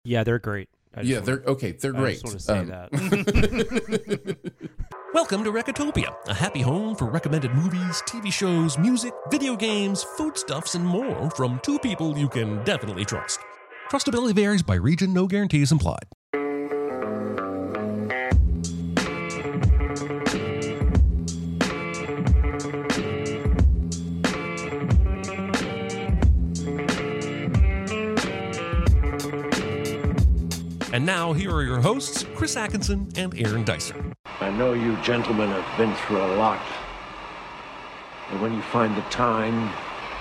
Yeah, they're great. They're great. I just want to say that. Welcome to Recotopia, a happy home for recommended movies, TV shows, music, video games, foodstuffs, and more from two people you can definitely trust. Trustability varies by region, no guarantees implied. And now, here are your hosts, Chris Atkinson and Aaron Dicer. I know you gentlemen have been through a lot. And when you find the time,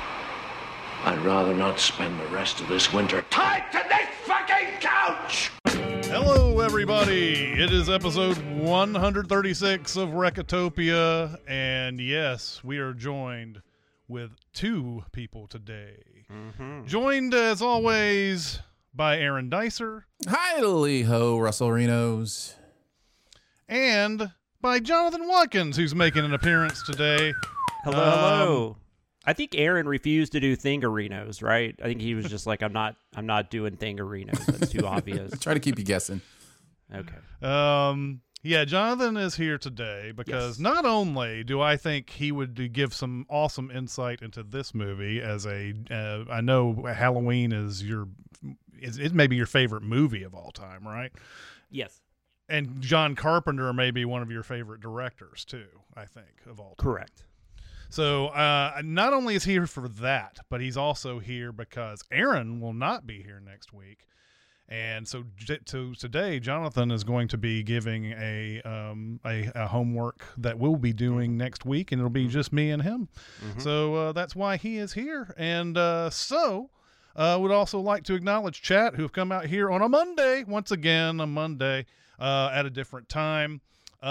I'd rather not spend the rest of this winter tied to this fucking couch! Hello, everybody. It is episode 136 of Recotopia. And yes, we are joined with two people today. Joined, as always, by Aaron Dicer. Hi, Lee-ho, Russell Renos. And by Jonathan Watkins, who's making an appearance today. Hello. I think Aaron refused to do Thingarinos, right? I think he was just like, I'm not doing Thingarinos. That's too obvious. Try to keep you guessing. Okay. Yeah, Jonathan is here today because not only do I think he would give some awesome insight into this movie as I know Halloween is it may be your favorite movie of all time, right? Yes. And John Carpenter may be one of your favorite directors too, I think, of all time. Correct. So not only is he here for that, but he's also here because Aaron will not be here next week. And so today, Jonathan is going to be giving a homework that we'll be doing next week, and it'll be just me and him. So that's why he is here. And would also like to acknowledge chat who have come out here on a Monday, once again, at a different time.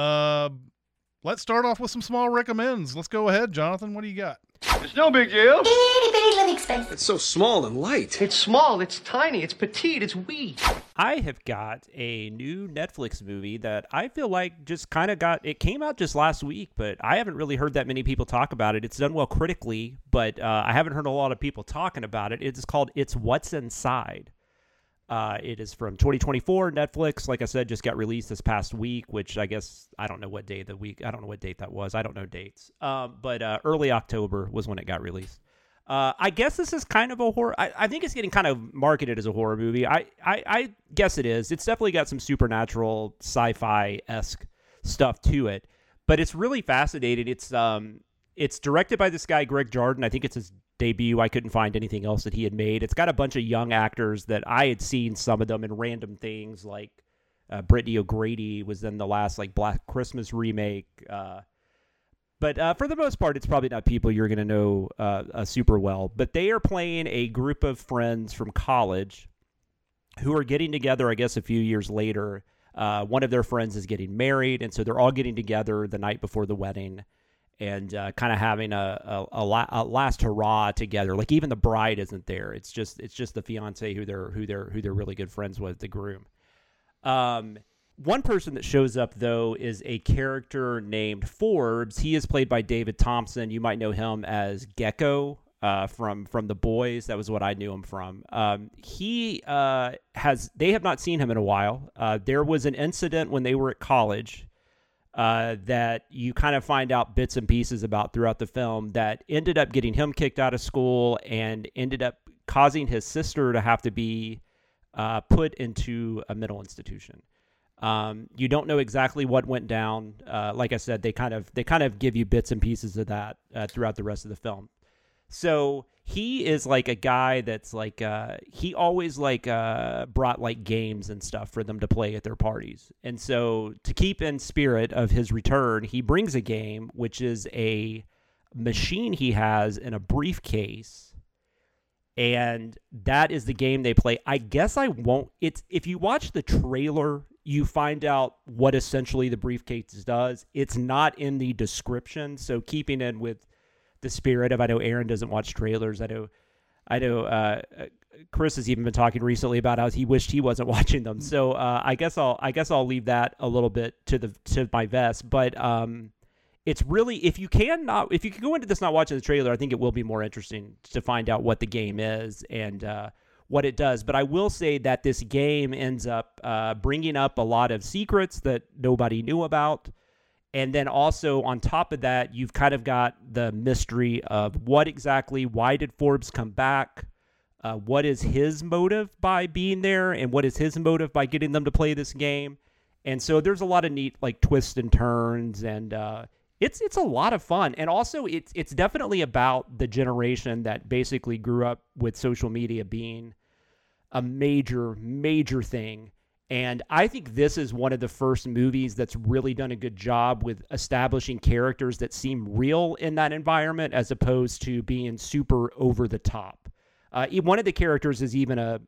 Let's start off with some small recommends. Let's go ahead, Jonathan. What do you got? It's no big deal. Itty bitty living space. It's so small and light. It's small, it's tiny, it's petite, it's wee. I have got a new Netflix movie that I feel like just kind of it came out just last week, but I haven't really heard that many people talk about it. It's done well critically, but I haven't heard a lot of people talking about it. It's called It's What's Inside. It is from 2024. Netflix, like I said, just got released this past week, which I guess, I don't know what day of the week. I don't know what date that was. I don't know dates. But early October was when it got released. I guess this is kind of a horror. I think it's getting kind of marketed as a horror movie. I guess it is. It's definitely got some supernatural sci-fi-esque stuff to it, but it's really fascinating. It's directed by this guy, Greg Jardin. I think it's his debut. I couldn't find anything else that he had made. It's got a bunch of young actors that I had seen some of them in random things, like Brittany O'Grady was in the last like Black Christmas remake. But for the most part, it's probably not people you're going to know super well. But they are playing a group of friends from college who are getting together, I guess, a few years later. One of their friends is getting married, and so they're all getting together the night before the wedding and kind of having a last hurrah together. Like even the bride isn't there. It's just the fiance who they're really good friends with, the groom. One person that shows up, though, is a character named Forbes. He is played by David Thompson. You might know him as Gecko from The Boys. That was what I knew him from. They have not seen him in a while. There was an incident when they were at college that you kind of find out bits and pieces about throughout the film that ended up getting him kicked out of school and ended up causing his sister to have to be put into a mental institution. You don't know exactly what went down. Like I said, they kind of give you bits and pieces of that throughout the rest of the film. So he is like a guy that's like he always like brought like games and stuff for them to play at their parties. And so to keep in spirit of his return, he brings a game, which is a machine he has in a briefcase. And that is the game they play. I guess I won't. If you watch the trailer, you find out what essentially the briefcase does. It's not in the description. So keeping in with the spirit of, I know Aaron doesn't watch trailers. I know Chris has even been talking recently about how he wished he wasn't watching them. So I guess I'll leave that a little bit to my vest. But it's really, if you can go into this not watching the trailer, I think it will be more interesting to find out what the game is and what it does. But I will say that this game ends up bringing up a lot of secrets that nobody knew about. And then also on top of that, you've kind of got the mystery of why did Forbes come back? What is his motive by being there? And what is his motive by getting them to play this game? And so there's a lot of neat like twists and turns, and it's a lot of fun. And also it's definitely about the generation that basically grew up with social media being a major, major thing. And I think this is one of the first movies that's really done a good job with establishing characters that seem real in that environment, as opposed to being super over the top. One of the characters is even a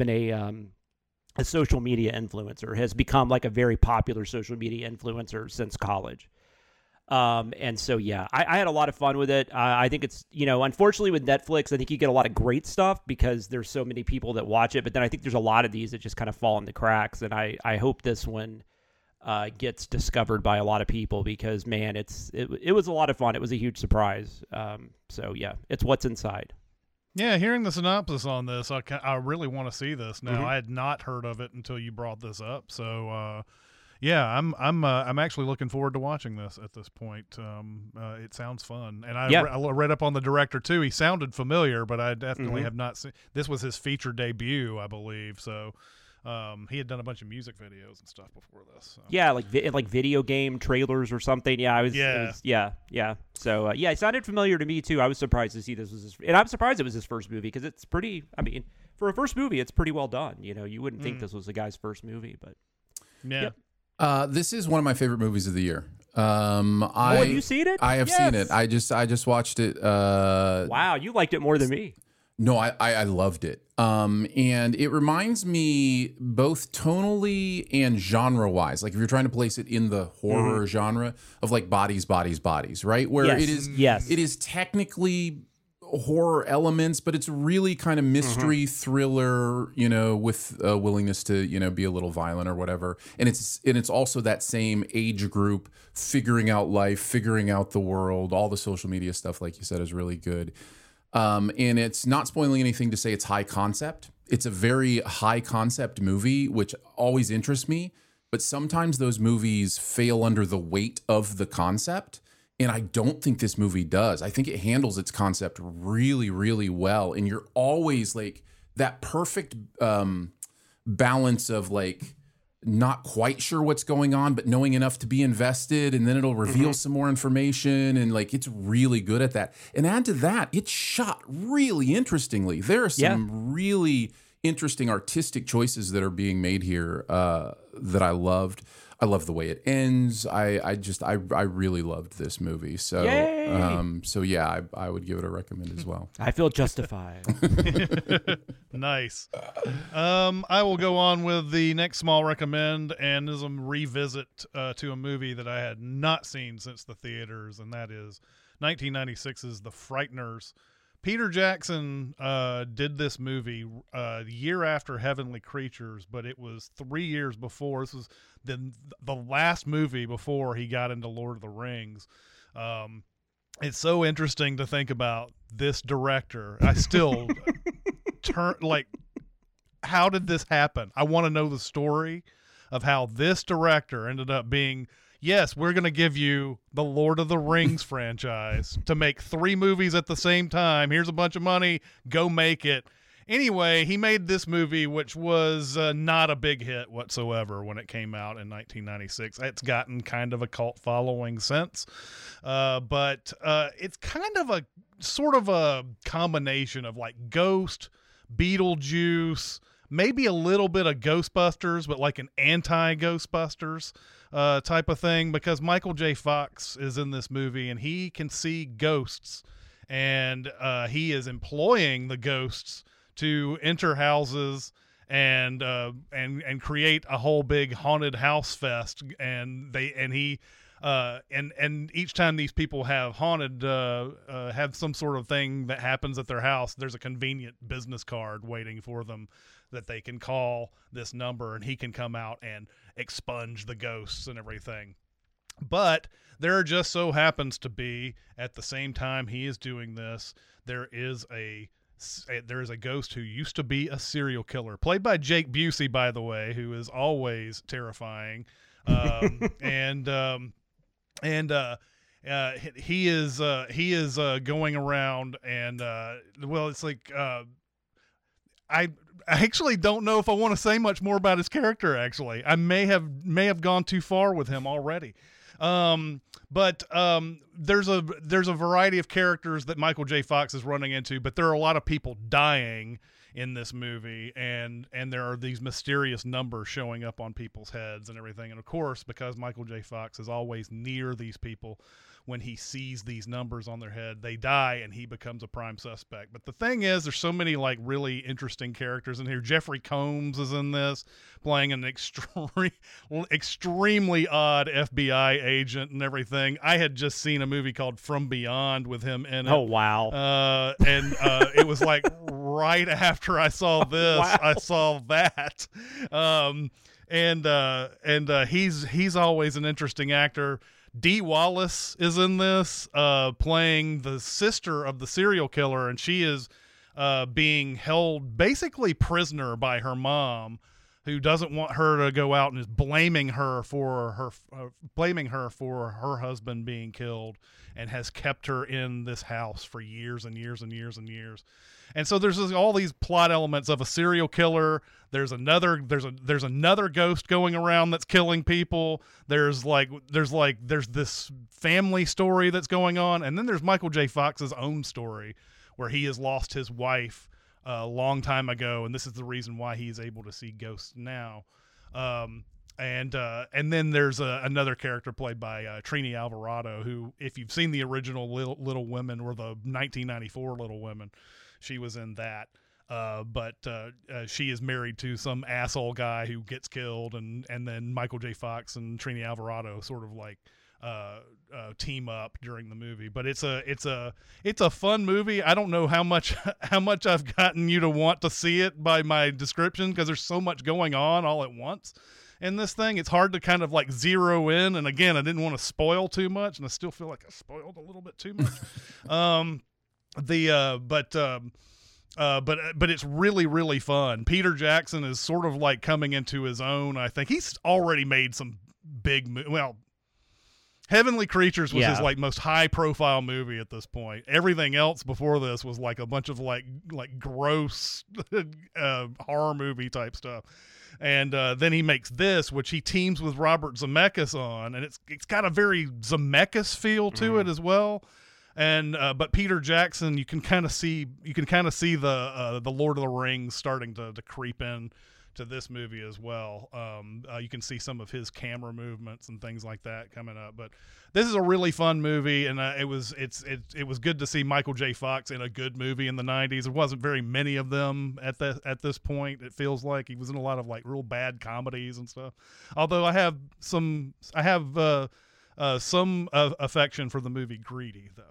social media influencer, has become like a very popular social media influencer since college. And so, yeah, I had a lot of fun with it. I think it's, unfortunately with Netflix, I think you get a lot of great stuff because there's so many people that watch it. But then I think there's a lot of these that just kind of fall in the cracks. And I hope this one gets discovered by a lot of people because, man, it was a lot of fun. It was a huge surprise. So, yeah, it's What's Inside. Yeah, hearing the synopsis on this, I really want to see this now. I had not heard of it until you brought this up. So, yeah, I'm actually looking forward to watching this at this point. It sounds fun, and I read up on the director too. He sounded familiar, but I definitely have not seen. This was his feature debut, I believe. So he had done a bunch of music videos and stuff before this. So. Yeah, like video game trailers or something. Yeah, yeah. So it sounded familiar to me too. I was surprised to see this was and I'm surprised it was his first movie because it's pretty. I mean, for a first movie, it's pretty well done. You wouldn't think this was the guy's first movie, but yeah. Yep. This is one of my favorite movies of the year. Have you seen it? I have seen it. I just watched it. Wow, you liked it more than me. No, I loved it. And it reminds me both tonally and genre-wise, like if you're trying to place it in the horror genre of like Bodies, right? Where it is technically horror elements, but it's really kind of mystery thriller, with a willingness to, be a little violent or whatever. And it's also that same age group figuring out life, figuring out the world. All the social media stuff, like you said, is really good. And it's not spoiling anything to say it's high concept. It's a very high concept movie, which always interests me. But sometimes those movies fail under the weight of the concept. And I don't think this movie does. I think it handles its concept really, really well. And you're always like that perfect balance of like not quite sure what's going on, but knowing enough to be invested. And then it'll reveal some more information. And like it's really good at that. And add to that, it's shot really interestingly. There are some really interesting artistic choices that are being made here that I loved. I love the way it ends. I really loved this movie. So, I would give it a recommend as well. I feel justified. Nice. I will go on with the next small recommend, and is a revisit to a movie that I had not seen since the theaters, and that is 1996's The Frighteners. Peter Jackson did this movie a year after Heavenly Creatures, but it was 3 years before. This was the last movie before he got into Lord of the Rings. It's so interesting to think about this director. I still how did this happen? I want to know the story of how this director ended up being, yes, we're going to give you the Lord of the Rings franchise to make 3 movies at the same time. Here's a bunch of money. Go make it. Anyway, he made this movie, which was not a big hit whatsoever when it came out in 1996. It's gotten kind of a cult following since. But it's kind of a sort of a combination of like Ghost, Beetlejuice, maybe a little bit of Ghostbusters, but like an anti-Ghostbusters type of thing, because Michael J. Fox is in this movie and he can see ghosts, and he is employing the ghosts to enter houses and create a whole big haunted house fest. And each time these people have have some sort of thing that happens at their house, there's a convenient business card waiting for them that they can call this number, and he can come out and expunge the ghosts and everything. But there just so happens to be, at the same time he is doing this, there is a there is a ghost who used to be a serial killer, played by Jake Busey, by the way, who is always terrifying. He is going around and it's like I actually don't know if I want to say much more about his character. Actually, I may have gone too far with him already. But there's a variety of characters that Michael J. Fox is running into, but there are a lot of people dying in this movie, and there are these mysterious numbers showing up on people's heads and everything. And of course, because Michael J. Fox is always near these people, when he sees these numbers on their head, they die and he becomes a prime suspect. But the thing is, there's so many like really interesting characters in here. Jeffrey Combs is in this, playing an extremely odd FBI agent and everything. I had just seen a movie called From Beyond with him in it. Oh, wow. It was like right after I saw this, Wow. I saw that. He's always an interesting actor. Dee Wallace is in this, playing the sister of the serial killer, and she is being held basically prisoner by her mom, who doesn't want her to go out and is blaming her for her husband being killed, and has kept her in this house for years and years and years and years. And so there's all these plot elements of a serial killer. There's another ghost going around that's killing people. There's this family story that's going on, and then there's Michael J. Fox's own story where he has lost his wife a long time ago, and this is the reason why he's able to see ghosts now. And then there's another character played by Trini Alvarado, who, if you've seen the original Little Women, or the 1994 Little Women, she was in that. But she is married to some asshole guy who gets killed, and then Michael J. Fox and Trini Alvarado sort of like team up during the movie. But it's a fun movie. I don't know how much I've gotten you to want to see it by my description, because there's so much going on all at once in this thing. It's hard to kind of like zero in. And again, I didn't want to spoil too much, and I still feel like I spoiled a little bit too much. But it's really, really fun. Peter Jackson is sort of like coming into his own. I think he's already made some big Heavenly Creatures was his like most high profile movie at this point. Everything else before this was like a bunch of like gross horror movie type stuff. And then he makes this, which he teams with Robert Zemeckis on, and it's got a very Zemeckis feel to it as well. And but Peter Jackson, you can kind of see the Lord of the Rings starting to creep in to this movie as well. You can see some of his camera movements and things like that coming up. But this is a really fun movie, and it was good to see Michael J. Fox in a good movie in the 90s. There wasn't very many of them at this point. It feels like he was in a lot of like real bad comedies and stuff. Although I have some affection for the movie Greedy, though.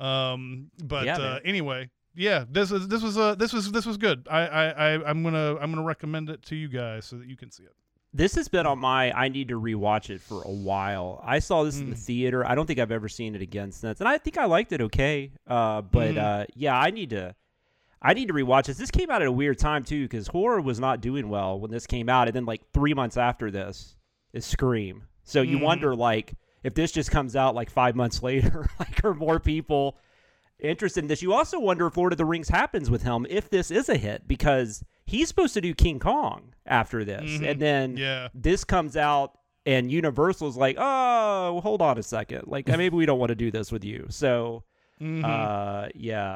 Anyway, yeah, this was good. I'm gonna recommend it to you guys so that you can see it. This has been on my I need to rewatch it for a while. I saw this in the theater. I don't think I've ever seen it again since, and I think I liked it okay. I need to rewatch this. This came out at a weird time too, because horror was not doing well when this came out, and then like 3 months after this is Scream. So you wonder like, if this just comes out like 5 months later, like, are more people interested in this? You also wonder if Lord of the Rings happens with him, if this is a hit, because he's supposed to do King Kong after this. And then this comes out and Universal's like, oh, well, hold on a second. Like, maybe we don't want to do this with you. So, no,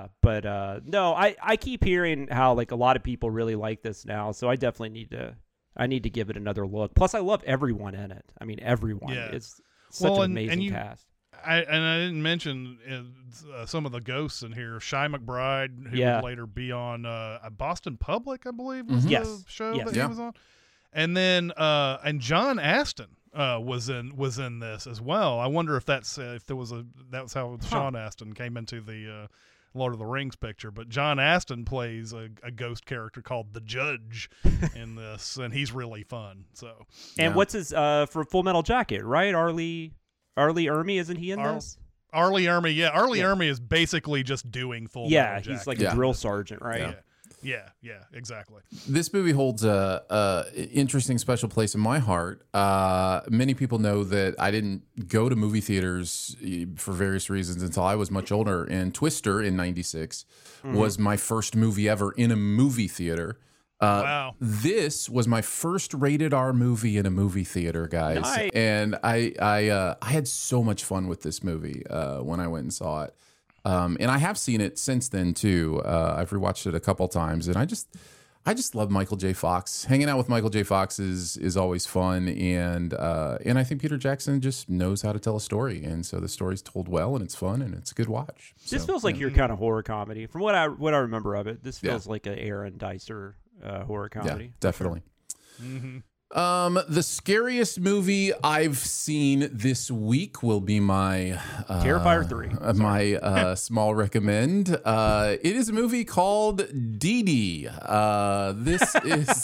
I keep hearing how like a lot of people really like this now. So I definitely need to give it another look. Plus I love everyone in it. I mean, everyone. It's such an amazing cast. I didn't mention some of the ghosts in here. Shy McBride, who would later be on Boston Public, I believe, was the show that he was on. And then and John Astin was in this as well. I wonder if that's how Sean Astin came into the Lord of the Rings picture. But John Astin plays a ghost character called the Judge in this, and he's really fun. So, and what's his for Full Metal Jacket, right? Arlie Ermy, isn't he in this? Arlie Ermy, Ermy is basically just doing Full Metal Jacket. He's like a drill sergeant, right? Yeah, exactly. This movie holds a interesting special place in my heart. Many people know that I didn't go to movie theaters for various reasons until I was much older, and Twister in '96 was my first movie ever in a movie theater. Wow. This was my first rated R movie in a movie theater, guys. Nice. And I had so much fun with this movie when I went and saw it. And I have seen it since then too. I've rewatched it a couple times, and I just love Michael J. Fox. Hanging out with Michael J. Fox is always fun, and I think Peter Jackson just knows how to tell a story, and so the story's told well, and it's fun, and it's a good watch. This feels like your kind of horror comedy, from what I remember of it. This feels like an Aaron Dicer horror comedy. Yeah, definitely. The scariest movie I've seen this week will be my Terrifier 3. My small recommend. It is a movie called Dee Dee. This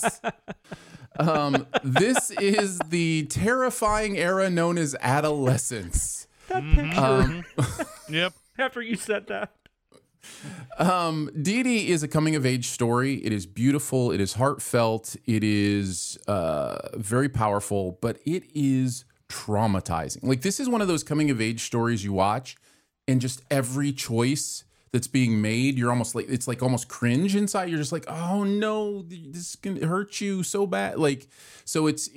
is the terrifying era known as adolescence. That picture. Yep. After you said that. Dee Dee is a coming of age story. It is beautiful. It is heartfelt. It is very powerful, but it is traumatizing. Like, this is one of those coming of age stories you watch, and just every choice that's being made, you're almost like, it's like almost cringe inside. You're just like, oh no, this can hurt you so bad. Like, so it's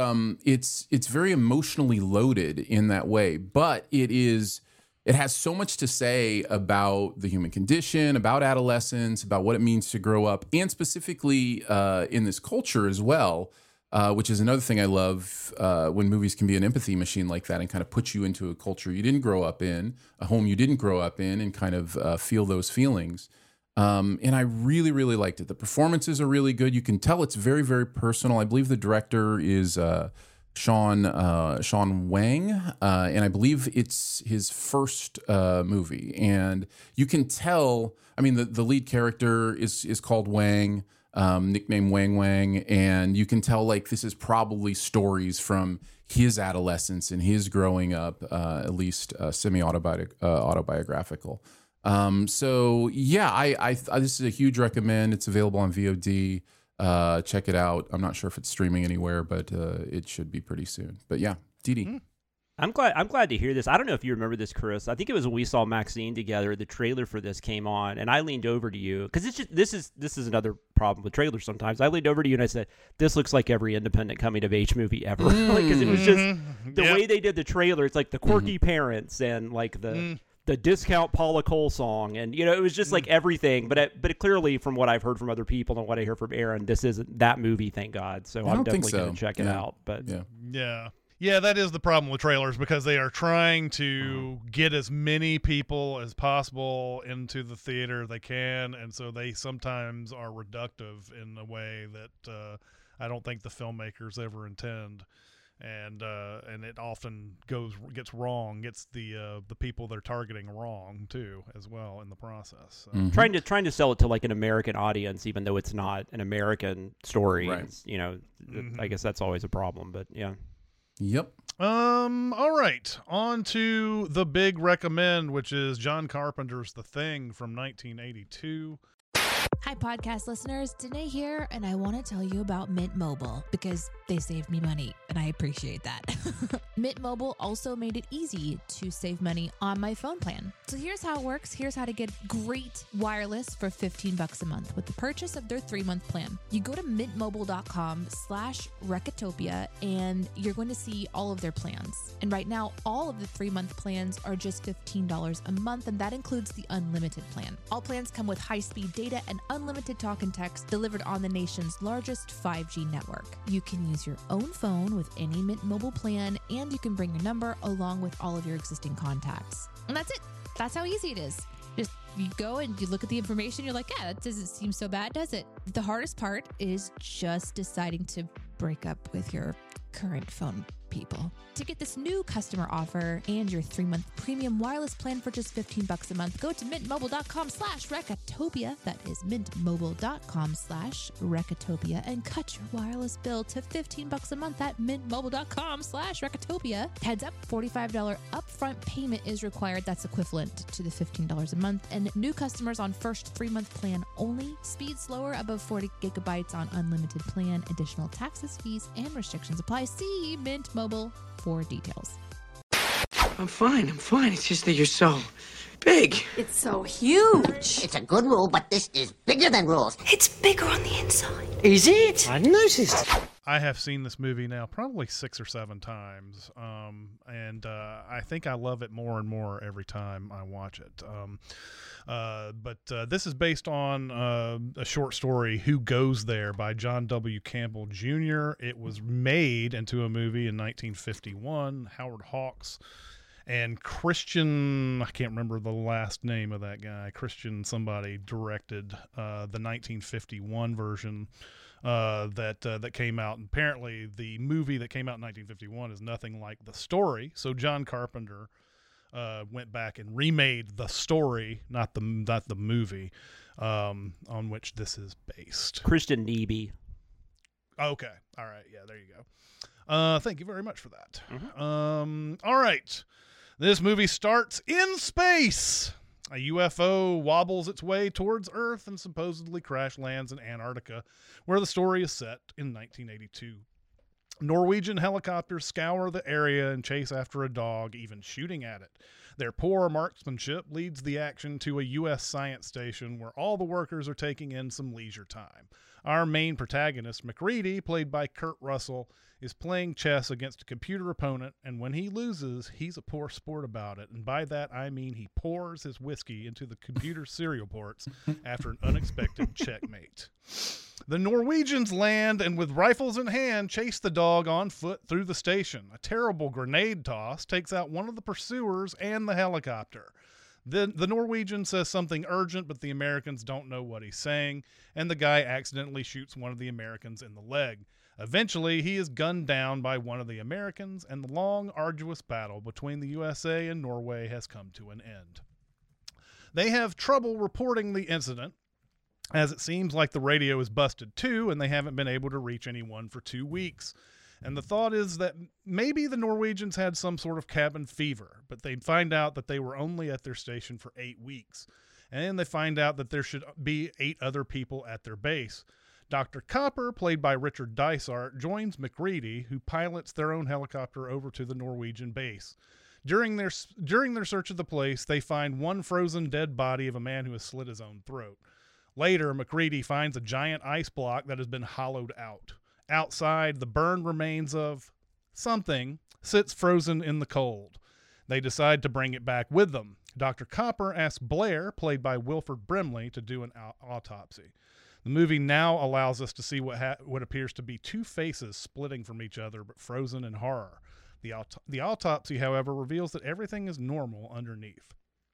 very emotionally loaded in that way, but it has so much to say about the human condition, about adolescence, about what it means to grow up, and specifically in this culture as well, which is another thing I love when movies can be an empathy machine like that and kind of put you into a culture you didn't grow up in, a home you didn't grow up in, and kind of feel those feelings. And I really, really liked it. The performances are really good. You can tell it's very, very personal. I believe the director is Sean Wang, and I believe it's his first movie. And you can tell, I mean, the lead character is called Wang, nickname Wang, and you can tell like this is probably stories from his adolescence and his growing up, at least semi-autobiographical. So yeah, this is a huge recommend. It's available on VOD. Check it out. I'm not sure if it's streaming anywhere, but it should be pretty soon. But yeah, Dee Dee. I'm glad to hear this. I don't know if you remember this, Chris. I think it was when we saw Maxine together. The trailer for this came on, and I leaned over to you because this is another problem with trailers. Sometimes I leaned over to you and I said, "This looks like every independent coming of age movie ever." Because it was just the way they did the trailer. It's like the quirky parents and like the discount Paula Cole song, and it was just like everything. But it clearly, from what I've heard from other people and what I hear from Aaron, this isn't that movie. Thank God. So I'm definitely going to check it out. But yeah, that is the problem with trailers, because they are trying to get as many people as possible into the theater they can, and so they sometimes are reductive in a way that I don't think the filmmakers ever intend. And it often gets wrong, gets the people they're targeting wrong too, as well, in the process. So. Trying to sell it to like an American audience, even though it's not an American story. Right. I guess that's always a problem. But yeah. Yep. All right. On to the big recommend, which is John Carpenter's The Thing from 1982. Hi, podcast listeners. Danae here, and I want to tell you about Mint Mobile because they saved me money, and I appreciate that. Mint Mobile also made it easy to save money on my phone plan. So here's how it works. Here's how to get great wireless for $15 a month with the purchase of their 3-month plan. You go to mintmobile.com/Recotopia, and you're going to see all of their plans. And right now, all of the 3-month plans are just $15 a month, and that includes the unlimited plan. All plans come with high-speed data and unlimited talk and text delivered on the nation's largest 5G network. You can use your own phone with any Mint Mobile plan, and you can bring your number along with all of your existing contacts. And that's it. That's how easy it is. Just you go and you look at the information, you're like, yeah, that doesn't seem so bad, does it? The hardest part is just deciding to break up with your current phone people. To get this new customer offer and your 3-month premium wireless plan for just $15 a month, go to mintmobile.com/Recatopia. That is mintmobile.com/Recatopia, and cut your wireless bill to $15 a month at mintmobile.com/Recatopia. Heads up, $45 upfront payment is required. That's equivalent to the $15 a month. And new customers on first 3-month plan only. Speed slower above 40 gigabytes on unlimited plan. Additional taxes, fees, and restrictions apply. See Mint Mobile for details. I'm fine. It's just that you're so big. It's so huge. It's a good rule, but this is bigger than rules. It's bigger on the inside. Is it? I noticed. I have seen this movie now probably 6 or 7 times, and I think I love it more and more every time I watch it. But this is based on a short story, Who Goes There, by John W. Campbell Jr. It was made into a movie in 1951. Howard Hawks and Christian, I can't remember the last name of that guy, Christian somebody, directed the 1951 version that came out. And apparently the movie that came out in 1951 is nothing like the story. So John Carpenter went back and remade the story, not the movie, on which this is based. Christian Niebe. Okay. All right. Yeah, there you go. Thank you very much for that. All right. This movie starts in space. A UFO wobbles its way towards Earth and supposedly crash lands in Antarctica, where the story is set in 1982. Norwegian helicopters scour the area and chase after a dog, even shooting at it. Their poor marksmanship leads the action to a U.S. science station where all the workers are taking in some leisure time. Our main protagonist, MacReady, played by Kurt Russell, is playing chess against a computer opponent, and when he loses, he's a poor sport about it. And by that, I mean he pours his whiskey into the computer cereal ports after an unexpected checkmate. The Norwegians land and with rifles in hand chase the dog on foot through the station. A terrible grenade toss takes out one of the pursuers and the helicopter. The Norwegian says something urgent, but the Americans don't know what he's saying, and the guy accidentally shoots one of the Americans in the leg. Eventually, he is gunned down by one of the Americans, and the long, arduous battle between the USA and Norway has come to an end. They have trouble reporting the incident, as it seems like the radio is busted too, and they haven't been able to reach anyone for 2 weeks. And the thought is that maybe the Norwegians had some sort of cabin fever, but they find out that they were only at their station for 8 weeks. And they find out that there should be 8 other people at their base. Dr. Copper, played by Richard Dysart, joins MacReady, who pilots their own helicopter over to the Norwegian base. During their search of the place, they find one frozen dead body of a man who has slit his own throat. Later, MacReady finds a giant ice block that has been hollowed out. Outside, the burned remains of something sits frozen in the cold. They decide to bring it back with them. Dr. Copper asks Blair, played by Wilford Brimley, to do an autopsy. The movie now allows us to see what appears to be 2 faces splitting from each other, but frozen in horror. The autopsy, however, reveals that everything is normal underneath.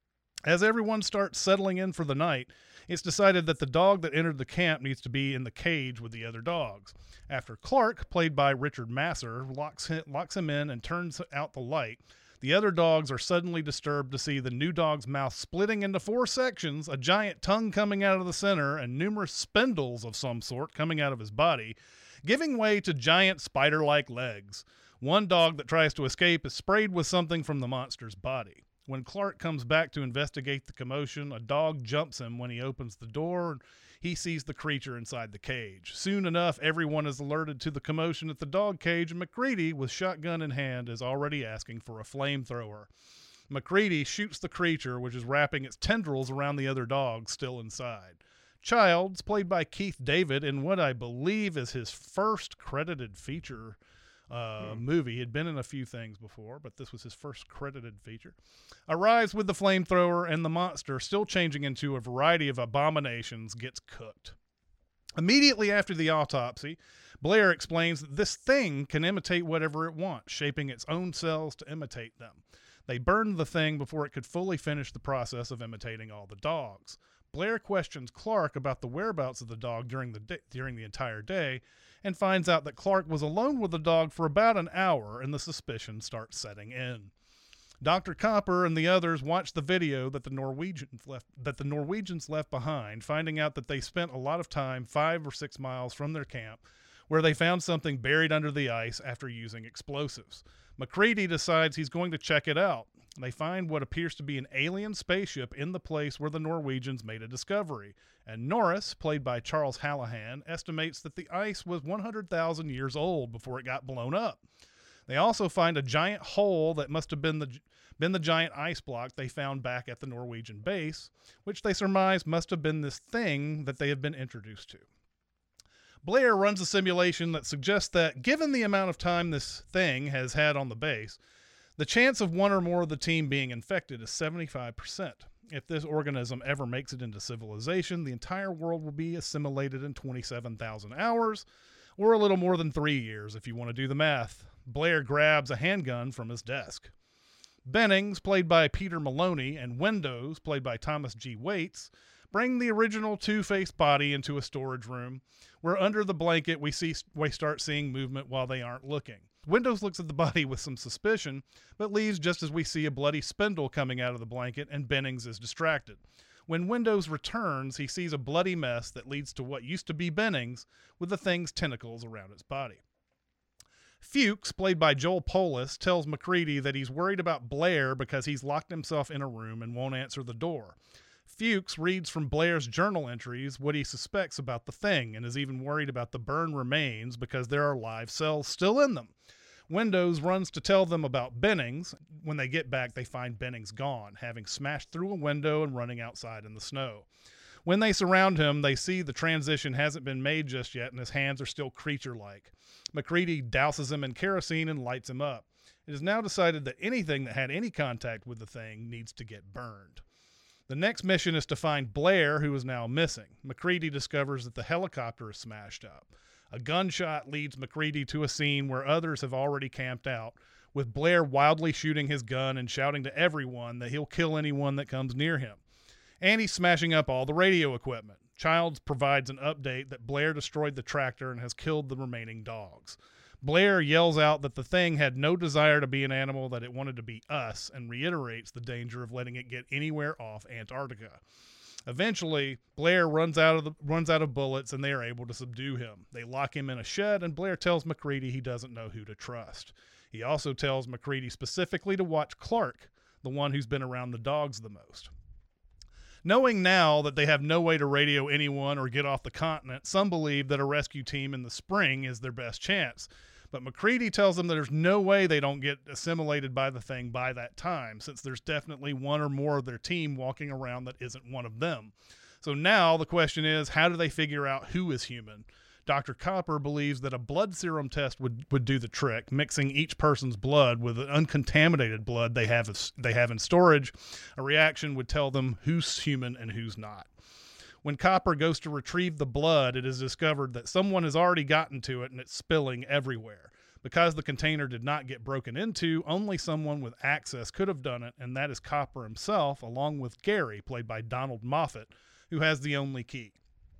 As everyone starts settling in for the night, it's decided that the dog that entered the camp needs to be in the cage with the other dogs. After Clark, played by Richard Masur, locks him in and turns out the light, the other dogs are suddenly disturbed to see the new dog's mouth splitting into 4 sections, a giant tongue coming out of the center, and numerous spindles of some sort coming out of his body, giving way to giant spider-like legs. One dog that tries to escape is sprayed with something from the monster's body. When Clark comes back to investigate the commotion, a dog jumps him when he opens the door. He sees the creature inside the cage. Soon enough, everyone is alerted to the commotion at the dog cage, and MacReady, with shotgun in hand, is already asking for a flamethrower. MacReady shoots the creature, which is wrapping its tendrils around the other dogs still inside. Childs, played by Keith David in what I believe is his first credited feature movie. He had been in a few things before, but this was his first credited feature. Arrives with the flamethrower, and the monster, still changing into a variety of abominations, gets cooked. Immediately after the autopsy, Blair explains that this thing can imitate whatever it wants, shaping its own cells to imitate them. They burned the thing before it could fully finish the process of imitating all the dogs. Blair questions Clark about the whereabouts of the dog during the entire day, and finds out that Clark was alone with the dog for about an hour, and the suspicion starts setting in. Dr. Copper and the others watch the video that the Norwegians left behind, finding out that they spent a lot of time 5 or 6 miles from their camp, where they found something buried under the ice after using explosives. MacReady decides he's going to check it out. They find what appears to be an alien spaceship in the place where the Norwegians made a discovery, and Norris, played by Charles Hallahan, estimates that the ice was 100,000 years old before it got blown up. They also find a giant hole that must have been the giant ice block they found back at the Norwegian base, which they surmise must have been this thing that they had been introduced to. Blair runs a simulation that suggests that, given the amount of time this thing has had on the base, the chance of one or more of the team being infected is 75%. If this organism ever makes it into civilization, the entire world will be assimilated in 27,000 hours, or a little more than 3 years if you want to do the math. Blair grabs a handgun from his desk. Bennings, played by Peter Maloney, and Windows, played by Thomas G. Waits, bring the original Two-Face body into a storage room, where under the blanket we start seeing movement while they aren't looking. Windows looks at the body with some suspicion, but leaves just as we see a bloody spindle coming out of the blanket, and Bennings is distracted. When Windows returns, he sees a bloody mess that leads to what used to be Bennings, with the thing's tentacles around its body. Fuchs, played by Joel Polis, tells MacReady that he's worried about Blair because he's locked himself in a room and won't answer the door. Fuchs reads from Blair's journal entries what he suspects about the thing, and is even worried about the burned remains because there are live cells still in them. Windows runs to tell them about Bennings. When they get back, they find Bennings gone, having smashed through a window and running outside in the snow. When they surround him, they see the transition hasn't been made just yet, and his hands are still creature-like. MacReady douses him in kerosene and lights him up. It is now decided that anything that had any contact with the thing needs to get burned. The next mission is to find Blair, who is now missing. MacReady discovers that the helicopter is smashed up. A gunshot leads MacReady to a scene where others have already camped out, with Blair wildly shooting his gun and shouting to everyone that he'll kill anyone that comes near him. And he's smashing up all the radio equipment. Childs provides an update that Blair destroyed the tractor and has killed the remaining dogs. Blair yells out that the thing had no desire to be an animal, that it wanted to be us, and reiterates the danger of letting it get anywhere off Antarctica. Eventually, Blair runs out of bullets, and they are able to subdue him. They lock him in a shed, and Blair tells MacReady he doesn't know who to trust. He also tells MacReady specifically to watch Clark, the one who's been around the dogs the most. Knowing now that they have no way to radio anyone or get off the continent, some believe that a rescue team in the spring is their best chance. But MacReady tells them that there's no way they don't get assimilated by the thing by that time, since there's definitely one or more of their team walking around that isn't one of them. So now the question is, how do they figure out who is human? Dr. Copper believes that a blood serum test would do the trick, mixing each person's blood with an uncontaminated blood they have in storage. A reaction would tell them who's human and who's not. When Copper goes to retrieve the blood, it is discovered that someone has already gotten to it and it's spilling everywhere. Because the container did not get broken into, only someone with access could have done it, and that is Copper himself, along with Gary, played by Donald Moffat, who has the only key.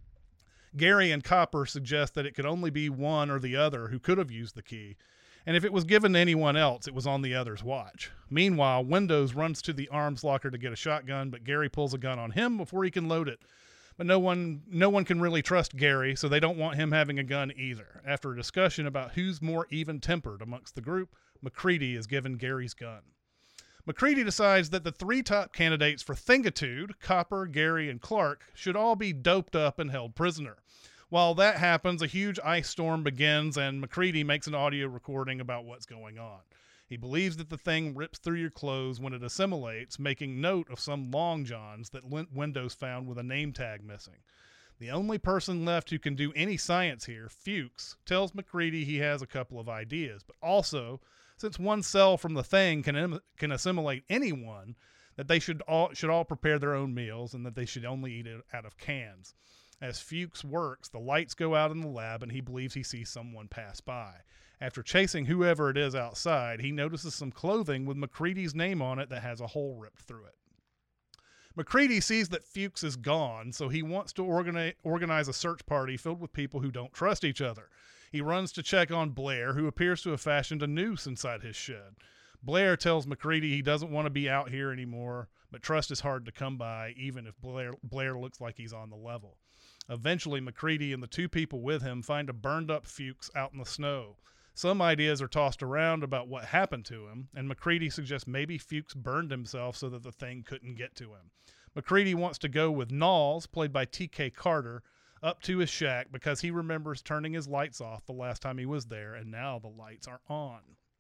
Gary and Copper suggest that it could only be one or the other who could have used the key, and if it was given to anyone else, it was on the other's watch. Meanwhile, Windows runs to the arms locker to get a shotgun, but Gary pulls a gun on him before he can load it. But no one can really trust Gary, so they don't want him having a gun either. After a discussion about who's more even-tempered amongst the group, MacReady is given Gary's gun. MacReady decides that the 3 top candidates for Thingitude, Copper, Gary, and Clark, should all be doped up and held prisoner. While that happens, a huge ice storm begins, and MacReady makes an audio recording about what's going on. He believes that the thing rips through your clothes when it assimilates, making note of some long johns that Windows found with a name tag missing. The only person left who can do any science here, Fuchs, tells MacReady he has a couple of ideas, but also, since one cell from the thing can assimilate anyone, that they should all prepare their own meals and that they should only eat it out of cans. As Fuchs works, the lights go out in the lab and he believes he sees someone pass by. After chasing whoever it is outside, he notices some clothing with MacReady's name on it that has a hole ripped through it. MacReady sees that Fuchs is gone, so he wants to organize a search party filled with people who don't trust each other. He runs to check on Blair, who appears to have fashioned a noose inside his shed. Blair tells MacReady he doesn't want to be out here anymore, but trust is hard to come by, even if Blair looks like he's on the level. Eventually, MacReady and the two people with him find a burned-up Fuchs out in the snow. Some ideas are tossed around about what happened to him, and MacReady suggests maybe Fuchs burned himself so that the thing couldn't get to him. MacReady wants to go with Knowles, played by T.K. Carter, up to his shack because he remembers turning his lights off the last time he was there, and now the lights are on.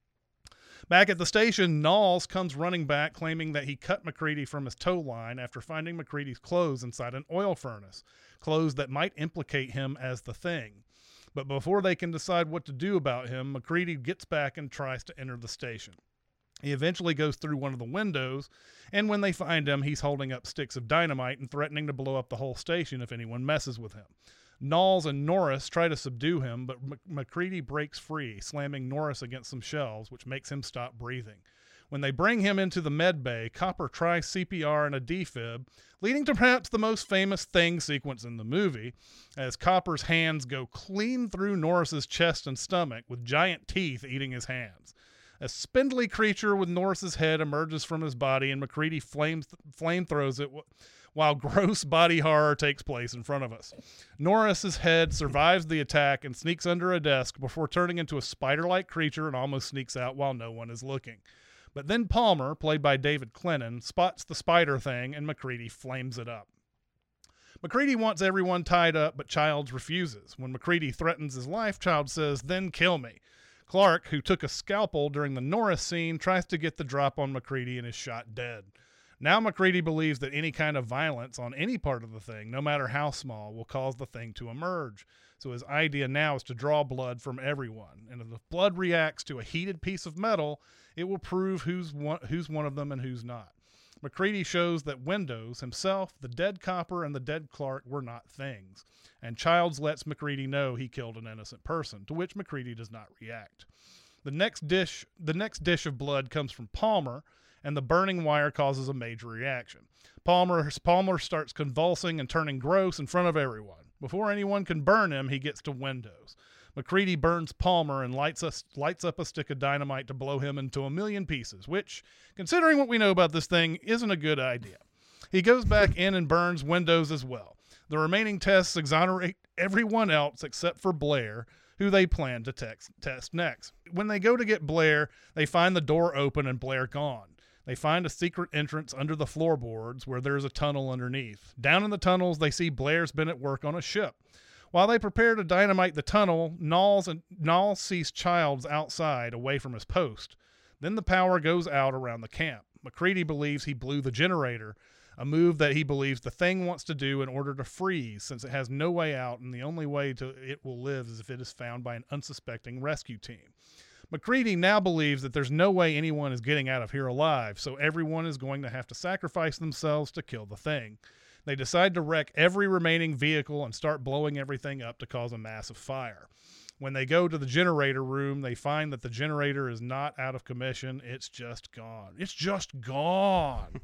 Back at the station, Knowles comes running back, claiming that he cut MacReady from his tow line after finding MacReady's clothes inside an oil furnace, clothes that might implicate him as the Thing. But before they can decide what to do about him, MacReady gets back and tries to enter the station. He eventually goes through one of the windows, and when they find him, he's holding up sticks of dynamite and threatening to blow up the whole station if anyone messes with him. Knowles and Norris try to subdue him, but MacReady breaks free, slamming Norris against some shelves, which makes him stop breathing. When they bring him into the med bay, Copper tries CPR and a defib, leading to perhaps the most famous Thing sequence in the movie, as Copper's hands go clean through Norris's chest and stomach, with giant teeth eating his hands. A spindly creature with Norris's head emerges from his body, and MacReady flamethrows it while gross body horror takes place in front of us. Norris's head survives the attack and sneaks under a desk before turning into a spider-like creature and almost sneaks out while no one is looking. But then Palmer, played by David Clennon, spots the spider thing, and MacReady flames it up. MacReady wants everyone tied up, but Childs refuses. When MacReady threatens his life, Childs says, "Then kill me." Clark, who took a scalpel during the Norris scene, tries to get the drop on MacReady and is shot dead. Now MacReady believes that any kind of violence on any part of the Thing, no matter how small, will cause the Thing to emerge. So his idea now is to draw blood from everyone. And if the blood reacts to a heated piece of metal, it will prove who's one of them and who's not. MacReady shows that Windows, himself, the dead Copper, and the dead Clark were not things. And Childs lets MacReady know he killed an innocent person, to which MacReady does not react. The next dish of blood comes from Palmer, and the burning wire causes a major reaction. Palmer starts convulsing and turning gross in front of everyone. Before anyone can burn him, he gets to Windows. MacReady burns Palmer and lights up a stick of dynamite to blow him into a million pieces, which, considering what we know about this thing, isn't a good idea. He goes back in and burns Windows as well. The remaining tests exonerate everyone else except for Blair, who they plan to test next. When they go to get Blair, they find the door open and Blair gone. They find a secret entrance under the floorboards where there's a tunnel underneath. Down in the tunnels, they see Blair's been at work on a ship. While they prepare to dynamite the tunnel, Knowles sees Childs outside, away from his post. Then the power goes out around the camp. MacReady believes he blew the generator, a move that he believes the Thing wants to do in order to freeze, since it has no way out, and the only way it will live is if it is found by an unsuspecting rescue team. MacReady now believes that there's no way anyone is getting out of here alive, so everyone is going to have to sacrifice themselves to kill the Thing. They decide to wreck every remaining vehicle and start blowing everything up to cause a massive fire. When they go to the generator room, they find that the generator is not out of commission. It's just gone. It's just gone.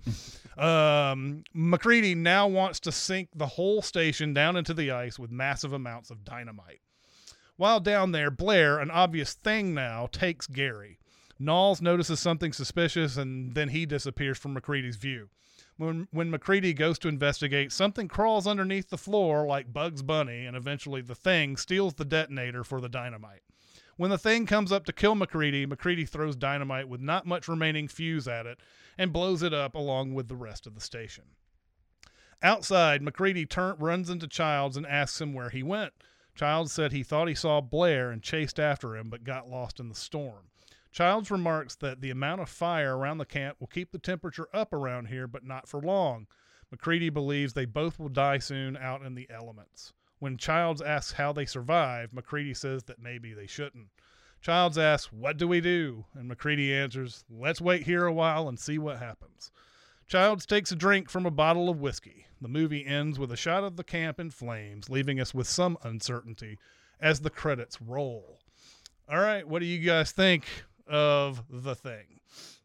MacReady now wants to sink the whole station down into the ice with massive amounts of dynamite. While down there, Blair, an obvious Thing now, takes Gary. Knowles notices something suspicious, and then he disappears from MacReady's view. When MacReady goes to investigate, something crawls underneath the floor like Bugs Bunny, and eventually the Thing steals the detonator for the dynamite. When the Thing comes up to kill MacReady, MacReady throws dynamite with not much remaining fuse at it and blows it up along with the rest of the station. Outside, MacReady runs into Childs and asks him where he went. Childs said he thought he saw Blair and chased after him but got lost in the storm. Childs remarks that the amount of fire around the camp will keep the temperature up around here, but not for long. MacReady believes they both will die soon out in the elements. When Childs asks how they survive, MacReady says that maybe they shouldn't. Childs asks, "What do we do?" And MacReady answers, "Let's wait here a while and see what happens." Childs takes a drink from a bottle of whiskey. The movie ends with a shot of the camp in flames, leaving us with some uncertainty as the credits roll. All right, what do you guys think of The Thing?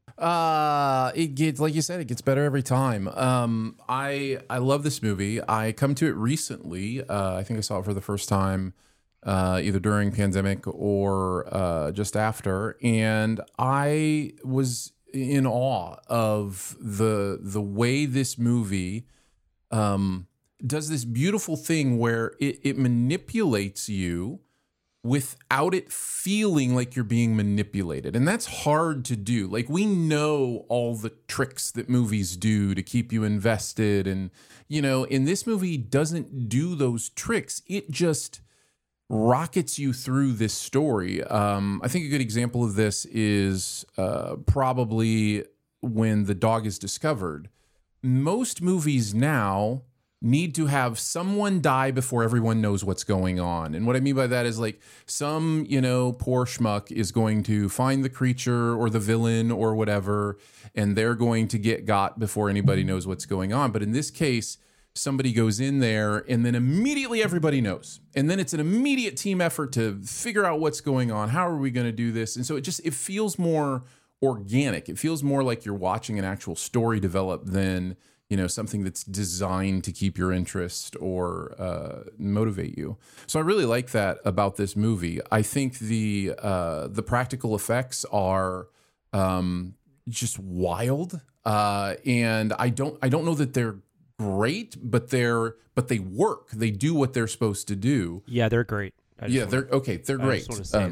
It gets, like you said, it gets better every time. I love this movie. I come to it recently. I think I saw it for the first time either during pandemic or just after, and I was in awe of the way this movie does this beautiful thing where it manipulates you without it feeling like you're being manipulated. And that's hard to do. Like, we know all the tricks that movies do to keep you invested. And, you know, in this movie doesn't do those tricks. It just rockets you through this story. I think a good example of this is probably when the dog is discovered. Most movies now need to have someone die before everyone knows what's going on. And what I mean by that is, like, some, you know, poor schmuck is going to find the creature or the villain or whatever, and they're going to get got before anybody knows what's going on. But in this case, somebody goes in there and then immediately everybody knows. And then it's an immediate team effort to figure out what's going on. How are we going to do this? And so it feels more organic. It feels more like you're watching an actual story develop than, you know, something that's designed to keep your interest or motivate you. So I really like that about this movie. I think the practical effects are just wild, and I don't know that they're great, but they work. They do what they're supposed to do. Yeah, they're great. They're great. I just want to say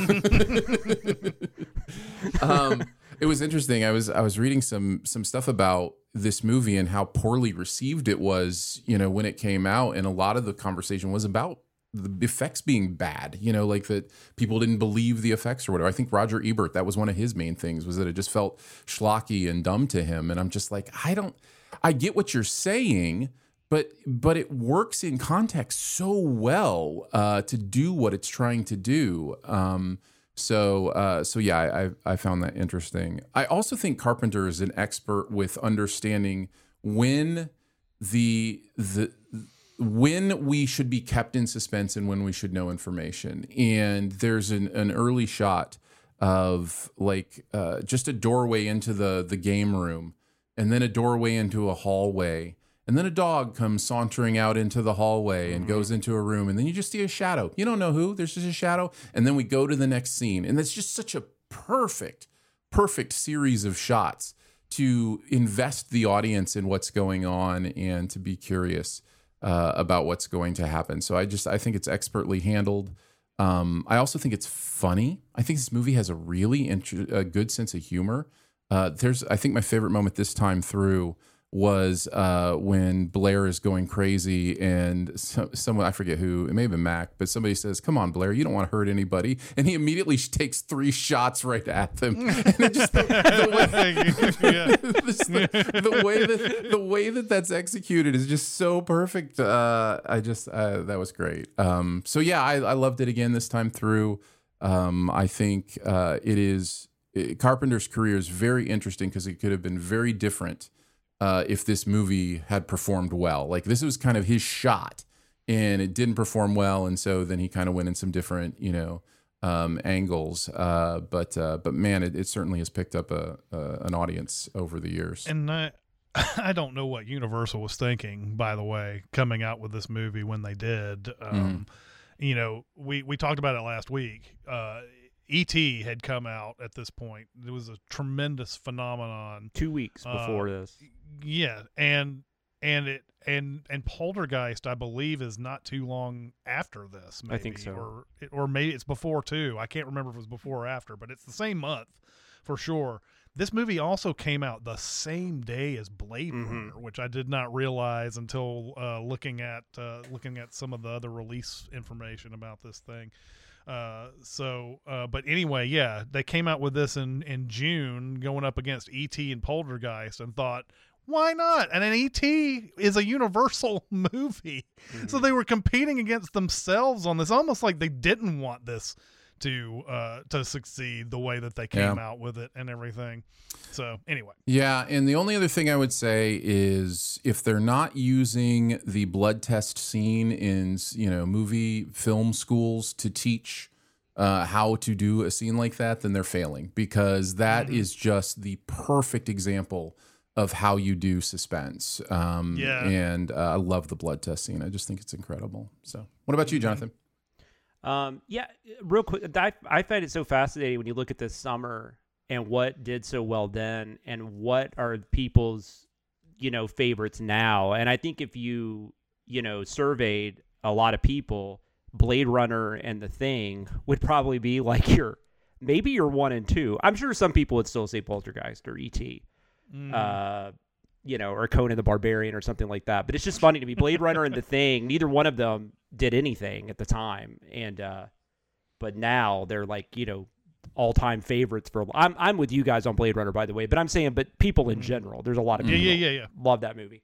that. It was interesting. I was reading some stuff about this movie and how poorly received it was, you know, when it came out, and a lot of the conversation was about the effects being bad, you know, like that people didn't believe the effects or whatever. I think Roger Ebert, that was one of his main things, was that it just felt schlocky and dumb to him. And I'm just like, I get what you're saying, but it works in context so well to do what it's trying to do. So yeah, I found that interesting. I also think Carpenter is an expert with understanding when when we should be kept in suspense and when we should know information. And there's an early shot of like just a doorway into the game room, and then a doorway into a hallway. And then a dog comes sauntering out into the hallway and goes into a room. And then you just see a shadow. You don't know who. There's just a shadow. And then we go to the next scene. And that's just such a perfect series of shots to invest the audience in what's going on and to be curious about what's going to happen. So I think it's expertly handled. I also think it's funny. I think this movie has a really a good sense of humor. I think my favorite moment this time through was when Blair is going crazy and someone, I forget who, it may have been Mac, but somebody says, "Come on, Blair, you don't want to hurt anybody." And he immediately takes 3 shots right at them. And it just, the way that that's executed is just so perfect. That was great. So yeah, I loved it again this time through. I think Carpenter's career is very interesting because it could have been very different if this movie had performed well. Like, this was kind of his shot, and it didn't perform well, and so then he kind of went in some different, you know, angles. But man, it certainly has picked up an audience over the years. And I don't know what Universal was thinking, by the way, coming out with this movie when they did. You know, we talked about it last week. E.T. had come out at this point. It was a tremendous phenomenon. 2 weeks before this. Yeah, and Poltergeist, I believe, is not too long after this. Maybe, I think so. Or maybe it's before too. I can't remember if it was before or after, but it's the same month for sure. This movie also came out the same day as Blade Runner, which I did not realize until looking at some of the other release information about this thing. But anyway, yeah, they came out with this in June, going up against E.T. and Poltergeist, and thought, why not? And then E.T. is a Universal movie. So they were competing against themselves on this, almost like they didn't want this to succeed the way that they came out with it and everything. So anyway. Yeah, and the only other thing I would say is if they're not using the blood test scene in, you know, movie film schools to teach how to do a scene like that, then they're failing, because that is just the perfect example of how you do suspense. And I love the blood test scene. I just think it's incredible. So what about you, Jonathan? Yeah, real quick, I find it so fascinating when you look at this summer and what did so well then and what are people's, favorites now. And I think if you, surveyed a lot of people, Blade Runner and The Thing would probably be like maybe your 1 and 2. I'm sure some people would still say Poltergeist or E.T., or Conan the Barbarian or something like that. But it's just funny to me. Blade Runner and The Thing, neither one of them did anything at the time. And, but now they're like, all-time favorites for, I'm with you guys on Blade Runner, by the way, but I'm saying, but people in general, there's a lot of people love that movie.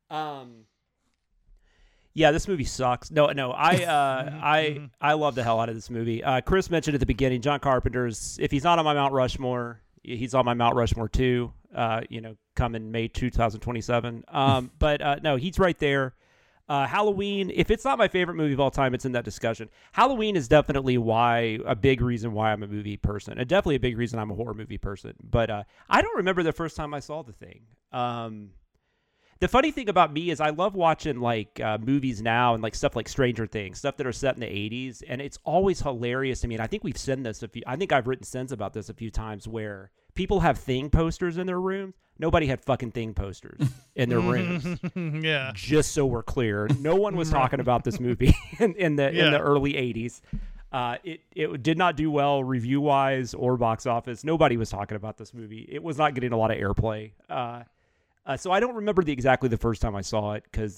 Yeah, this movie sucks. No, I love the hell out of this movie. Chris mentioned at the beginning, John Carpenter's, if he's not on my Mount Rushmore, he's on my Mount Rushmore too, coming May 2027. But no, he's right there. Halloween, if it's not my favorite movie of all time, it's in that discussion. Halloween is definitely a big reason why I'm a movie person, and definitely a big reason I'm a horror movie person. But I don't remember the first time I saw The Thing. The funny thing about me is I love watching like movies now and like stuff like Stranger Things, stuff that are set in the 80s, and it's always hilarious to me. And I think we've said this I think I've written sense about this a few times where people have Thing posters in their rooms. Nobody had fucking Thing posters in their rooms. Yeah. Just so we're clear, no one was talking about this movie in the early 80s. It did not do well review wise or box office. Nobody was talking about this movie. It was not getting a lot of airplay. So I don't remember exactly the first time I saw it because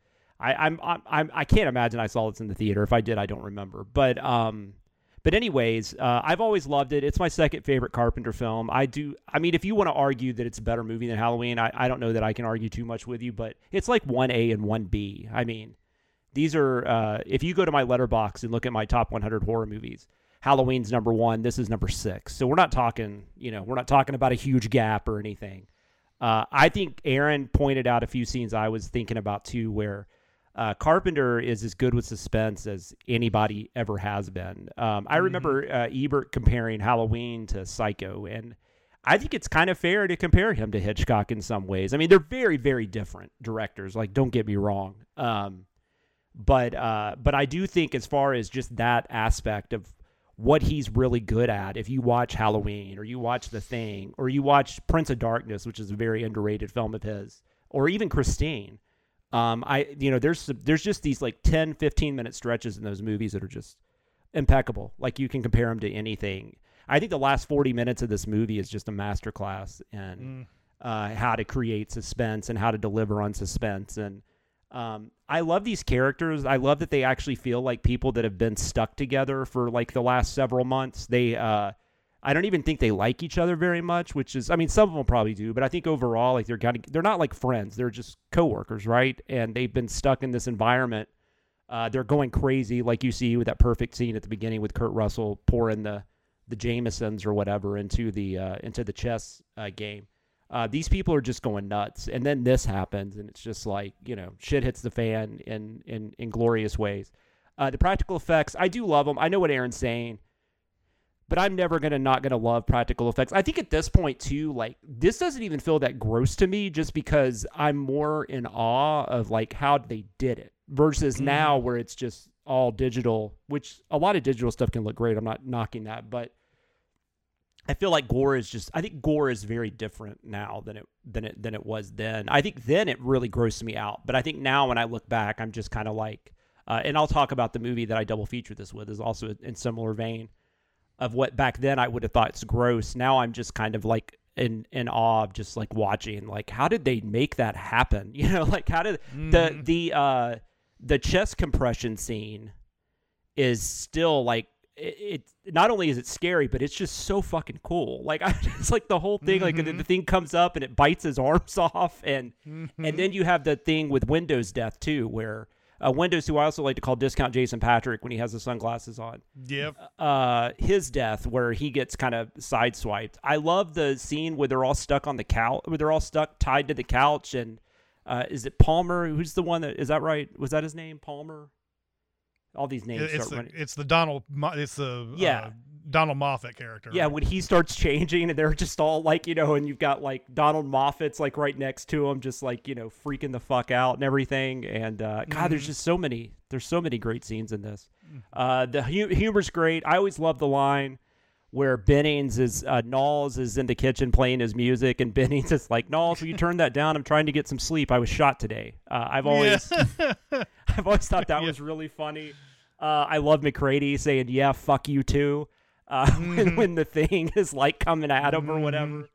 I can't imagine I saw this in the theater. If I did, I don't remember. But anyways, I've always loved it. It's my second favorite Carpenter film. I mean, if you want to argue that it's a better movie than Halloween, I don't know that I can argue too much with you, but it's like 1A and 1B. I mean, these are, if you go to my Letterboxd and look at my top 100 horror movies, Halloween's number 1. This is number 6. So we're not talking about a huge gap or anything. I think Aaron pointed out a few scenes I was thinking about too, where Carpenter is as good with suspense as anybody ever has been. I remember Ebert comparing Halloween to Psycho, and I think it's kind of fair to compare him to Hitchcock in some ways. I mean, they're very, very different directors. Like, don't get me wrong. But I do think as far as just that aspect of what he's really good at, if you watch Halloween or you watch The Thing or you watch Prince of Darkness, which is a very underrated film of his, or even Christine, there's just these like 10, 15-minute stretches in those movies that are just impeccable. Like you can compare them to anything. I think the last 40 minutes of this movie is just a masterclass in how to create suspense and how to deliver on suspense. And I love these characters. I love that they actually feel like people that have been stuck together for like the last several months. I don't even think they like each other very much, which is, I mean, some of them probably do, but I think overall, like they're not like friends. They're just coworkers, right? And they've been stuck in this environment. They're going crazy, like you see with that perfect scene at the beginning with Kurt Russell pouring the Jamesons or whatever into the chess game. These people are just going nuts, and then this happens, and it's just like, shit hits the fan in glorious ways. The practical effects, I do love them. I know what Aaron's saying, but I'm never not gonna love practical effects. I think at this point too, like this doesn't even feel that gross to me, just because I'm more in awe of like how they did it versus now where it's just all digital, which a lot of digital stuff can look great. I'm not knocking that, but I feel like gore is very different now than it was then. I think then it really grossed me out, but I think now when I look back, I'm just kind of like, and I'll talk about the movie that I double featured this with is also in similar vein of what back then I would have thought is gross. Now I'm just kind of like in awe of just like watching, like, how did they make that happen? Like how did the chest compression scene is still like, it not only is it scary, but it's just so fucking cool. Like it's like the whole thing, like the thing comes up and it bites his arms off, and then you have the thing with Windows death too, where Windows, who I also like to call Discount Jason Patrick when he has the sunglasses on. Yep. His death, where he gets kind of sideswiped. I love the scene where they're all stuck on the couch, where they're all stuck tied to the couch, and is it Palmer? Who's the one that is that right? Was that his name, Palmer? All these names it's the Donald. It's the Donald Moffat character. Yeah, when he starts changing and they're just all like, and you've got like Donald Moffat's like right next to him, just like, freaking the fuck out and everything. And God, there's just so many great scenes in this. The humor's great. I always love the line where Bennings is, Knowles is in the kitchen playing his music, and Bennings is like, Knowles, will you turn that down? I'm trying to get some sleep. I was shot today. I've always thought that was really funny. I love McCready saying, yeah, fuck you too. When the thing is like coming at him or whatever.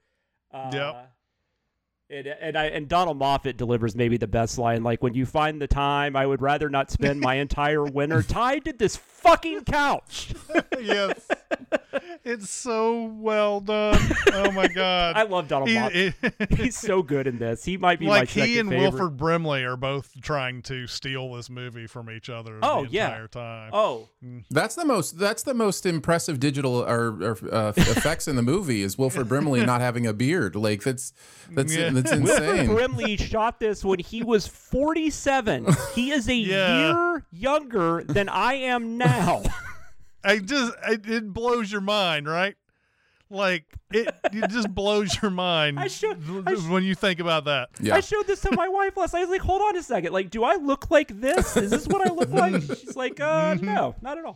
And Donald Moffat delivers maybe the best line, like, when you find the time, I would rather not spend my entire winter tied to this fucking couch. Yes. It's so well done. Oh my God. I love Donald Moffat. He's so good in this. He might be my second he and favorite. Wilford Brimley are both trying to steal this movie from each other the entire time. Oh, that's the most impressive digital or effects in the movie is Wilford Brimley not having a beard. Like that's insane. Wilford Brimley shot this when he was 47. He is a year younger than I am now. It blows your mind, right? Like it just blows your mind when you think about that. Yeah. I showed this to my wife last night. I was like, hold on a second. Like, do I look like this? Is this what I look like? She's like, no, not at all.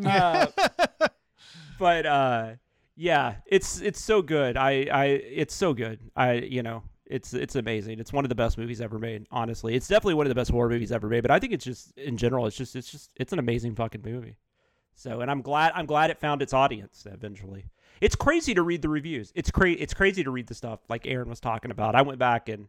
But yeah, it's so good. It's so good. It's amazing. It's one of the best movies ever made. Honestly, it's definitely one of the best horror movies ever made. But I think it's just in general, it's an amazing fucking movie. So, and I'm glad it found its audience eventually. It's crazy to read the reviews. It's crazy to read the stuff like Aaron was talking about. I went back and,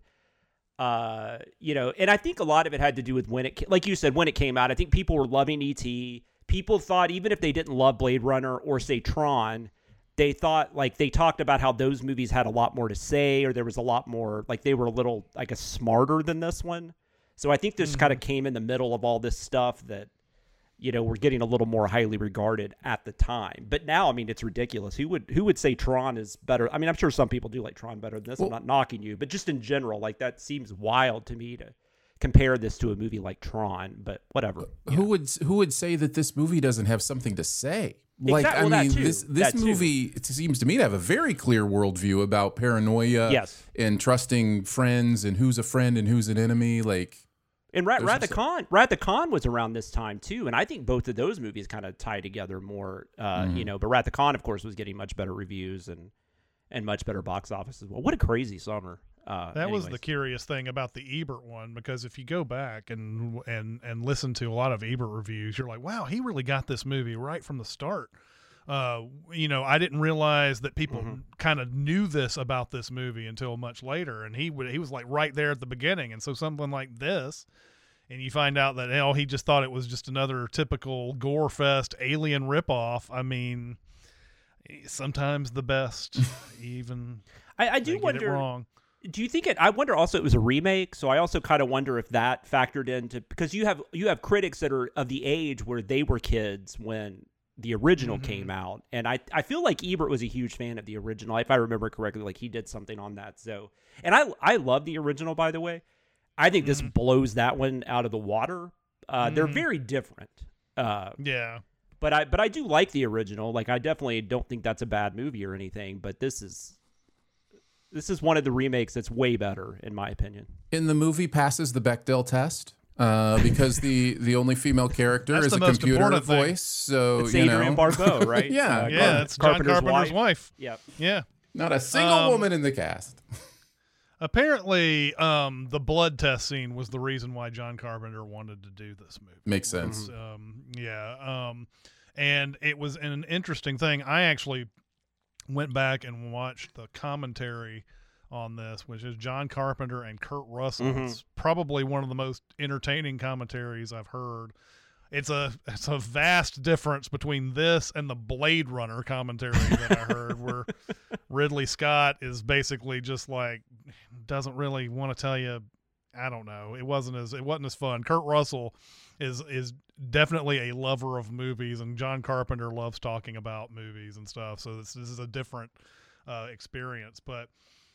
and I think a lot of it had to do with like you said, when it came out. I think people were loving E.T. People thought even if they didn't love Blade Runner or say Tron, they thought like they talked about how those movies had a lot more to say, or there was a lot more like they were a little, I guess, smarter than this one. So I think this kind of came in the middle of all this stuff that, we're getting a little more highly regarded at the time. But now, I mean, it's ridiculous. Who would say Tron is better? I mean, I'm sure some people do like Tron better than this. I'm not knocking you, but just in general, like that seems wild to me to compare this to a movie like Tron, but whatever. Who would say that this movie doesn't have something to say? Like, exactly. I mean, this movie, it seems to me to have a very clear worldview about paranoia and trusting friends and who's a friend and who's an enemy. Like, and Wrath the Khan was around this time too, and I think both of those movies kind of tie together more. But Wrath the Khan, of course, was getting much better reviews and much better box office as well. What a crazy summer! That was the curious thing about the Ebert one, because if you go back and listen to a lot of Ebert reviews, you're like, wow, he really got this movie right from the start. I didn't realize that people kind of knew this about this movie until much later, and he was like right there at the beginning. And so something like this, and you find out that he just thought it was just another typical gore fest alien ripoff. I mean, sometimes the best even I do get wonder. It wrong. Do you think I wonder also it was a remake, so I also kind of wonder if that factored into, because you have critics that are of the age where they were kids when the original came out, and I feel like Ebert was a huge fan of the original, if I remember correctly. Like he did something on that. So, and I love the original, by the way. I think this blows that one out of the water. They're very different. Yeah. But I do like the original. Like I definitely don't think that's a bad movie or anything. But this is one of the remakes that's way better, in my opinion. And the movie passes the Bechdel test because the only female character is a computer voice. So it's Adrienne Barbeau, right? Yeah, it's John Carpenter's wife. Yep. Yeah. Not a single woman in the cast. Apparently, the blood test scene was the reason why John Carpenter wanted to do this movie. Makes sense. And it was an interesting thing. I actually went back and watched the commentary on this, which is John Carpenter and Kurt Russell. It's probably one of the most entertaining commentaries I've heard. It's a vast difference between this and the Blade Runner commentary that I heard, where Ridley Scott is basically just like doesn't really want to tell you. I don't know. It wasn't as fun. Kurt Russell is definitely a lover of movies, and John Carpenter loves talking about movies and stuff. So this is a different experience, but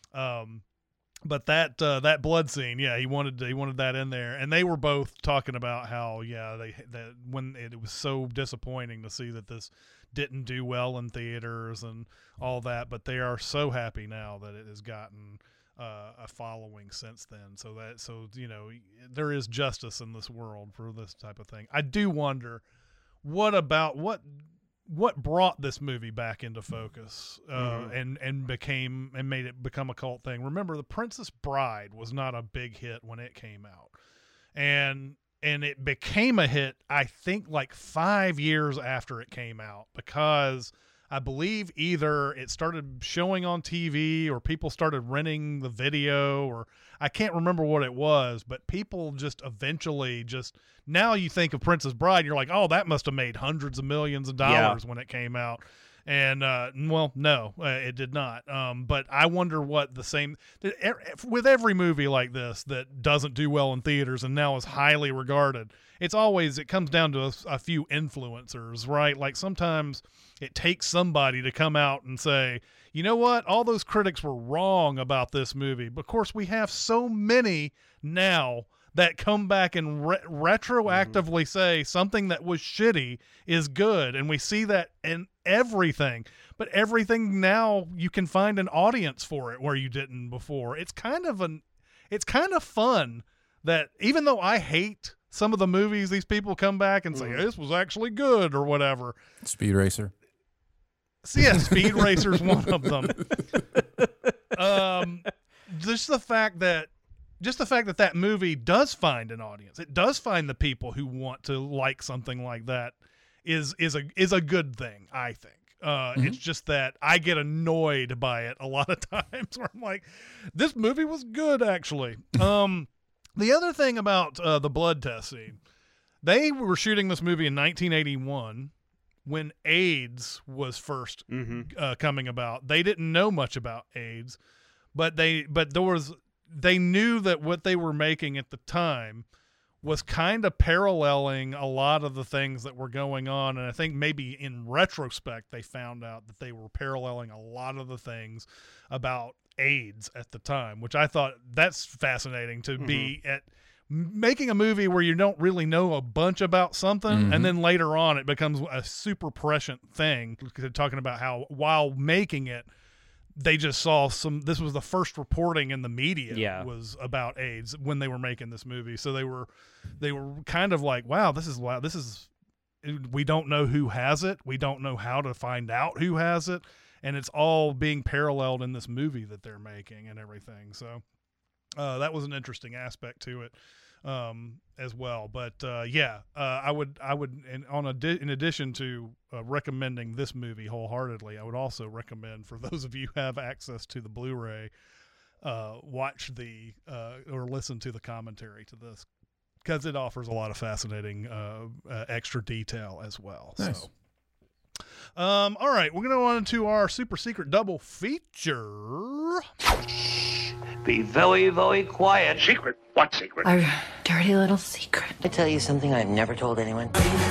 that blood scene, he wanted that in there, and they were both talking about how when it was so disappointing to see that this didn't do well in theaters and all that, but they are so happy now that it has gotten a following since then. So there is justice in this world for this type of thing. I do wonder what brought this movie back into focus and made it become a cult thing. Remember, The Princess Bride was not a big hit when it came out, and it became a hit, I think, like 5 years after it came out, because I believe either it started showing on TV or people started renting the video, or I can't remember what it was, but people just eventually now you think of Princess Bride, you're like, oh, that must have made hundreds of millions of dollars when it came out. And, well, no, it did not. But I wonder what with every movie like this that doesn't do well in theaters and now is highly regarded, it comes down to a few influencers, right? Like sometimes it takes somebody to come out and say, you know what? All those critics were wrong about this movie. But of course, we have so many now that come back and retroactively say something that was shitty is good. And we see that in everything. But everything now, you can find an audience for it where you didn't before. It's kind of fun that even though I hate some of the movies, these people come back and say, this was actually good or whatever. Speed Racer. So yeah, Speed Racer's one of them. Just the fact that movie does find an audience, it does find the people who want to like something like that is a good thing, I think. It's just that I get annoyed by it a lot of times where I'm like, this movie was good, actually. The other thing about the blood test scene, they were shooting this movie in 1981 when AIDS was first coming about. They didn't know much about AIDS, but they knew that what they were making at the time was kind of paralleling a lot of the things that were going on. And I think maybe in retrospect, they found out that they were paralleling a lot of the things about AIDS at the time, which I thought that's fascinating to be at making a movie where you don't really know a bunch about something. And then later on, it becomes a super prescient thing, talking about how while making it, they just saw this was the first reporting in the media was about AIDS when they were making this movie. So they were kind of like, wow, this is, we don't know who has it. We don't know how to find out who has it. And it's all being paralleled in this movie that they're making and everything. So that was an interesting aspect to it as well. But I would, in addition to recommending this movie wholeheartedly, I would also recommend, for those of you who have access to the Blu-ray, watch or listen to the commentary to this, because it offers a lot of fascinating extra detail as well. Nice. So. All right, we're going to go on to our super secret double feature. Be very, very quiet. Secret? What secret? Our dirty little secret. I tell you something I've never told anyone.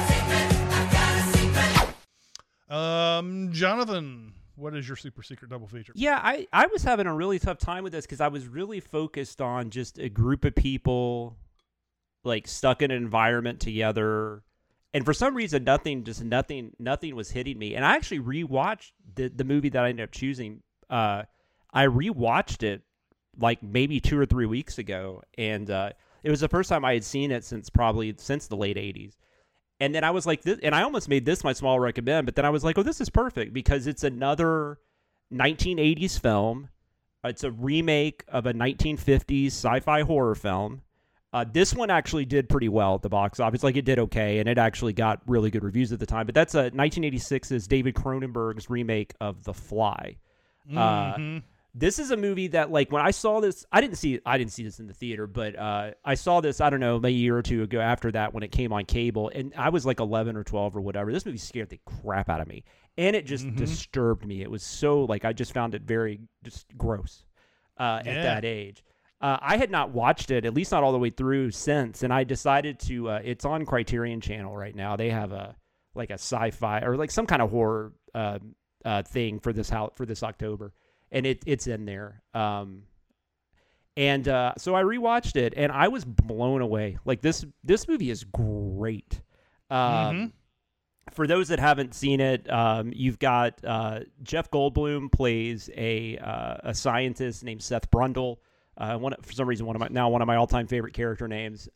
Jonathan, what is your super secret double feature? Yeah, I was having a really tough time with this because I was really focused on just a group of people like stuck in an environment together. And for some reason, nothing was hitting me. And I actually rewatched the movie that I ended up choosing. I rewatched it like maybe 2 or 3 weeks ago. And it was the first time I had seen it since the late 80s. And then I was like, and I almost made this my small recommend, but then I was like, oh, this is perfect because it's another 1980s film. It's a remake of a 1950s sci-fi horror film. This one actually did pretty well at the box office. Like, it did okay, and it actually got really good reviews at the time. But that's 1986's David Cronenberg's remake of The Fly. This is a movie that, like, when I saw this, I didn't see this in the theater, but I saw this, I don't know, a year or two ago after that when it came on cable, and I was like 11 or 12 or whatever. This movie scared the crap out of me, and it just disturbed me. It was so, like, I just found it very just gross at that age. I had not watched it, at least not all the way through, since, and I decided to. It's on Criterion Channel right now. They have a sci-fi or like some kind of horror thing for this October, and it's in there. So I rewatched it, and I was blown away. Like this movie is great. for those that haven't seen it, you've got Jeff Goldblum plays a scientist named Seth Brundle. For some reason, one of my all-time favorite character names.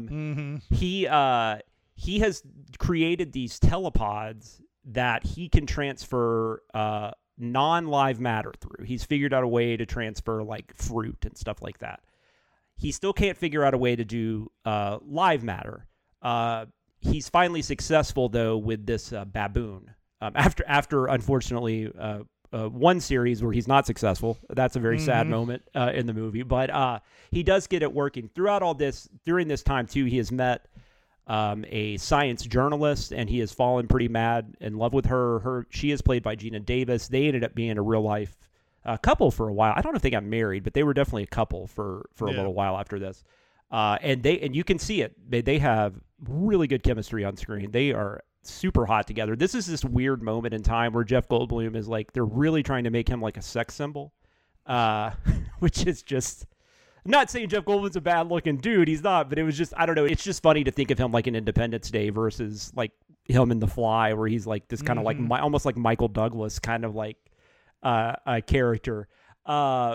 He has created these telepods that he can transfer non-live matter through. He's figured out a way to transfer like fruit and stuff like that. He still can't figure out a way to do live matter. He's finally successful though with this baboon. After unfortunately one series where he's not successful. That's a very sad moment in the movie. But he does get it working throughout all this. During this time too, he has met a science journalist, and he has fallen pretty mad in love with her. She is played by Gina Davis. They ended up being a real life couple for a while. I don't know if they got married, but they were definitely a couple for a little while after this. And you can see it. They have really good chemistry on screen. They are super hot together. This is this weird moment in time where Jeff Goldblum is like, they're really trying to make him like a sex symbol, which is just. I'm not saying Jeff Goldblum's a bad looking dude. He's not, but it was just, I don't know. It's just funny to think of him like in Independence Day versus like him in The Fly, where he's like this kind of like almost like Michael Douglas kind of like a character. So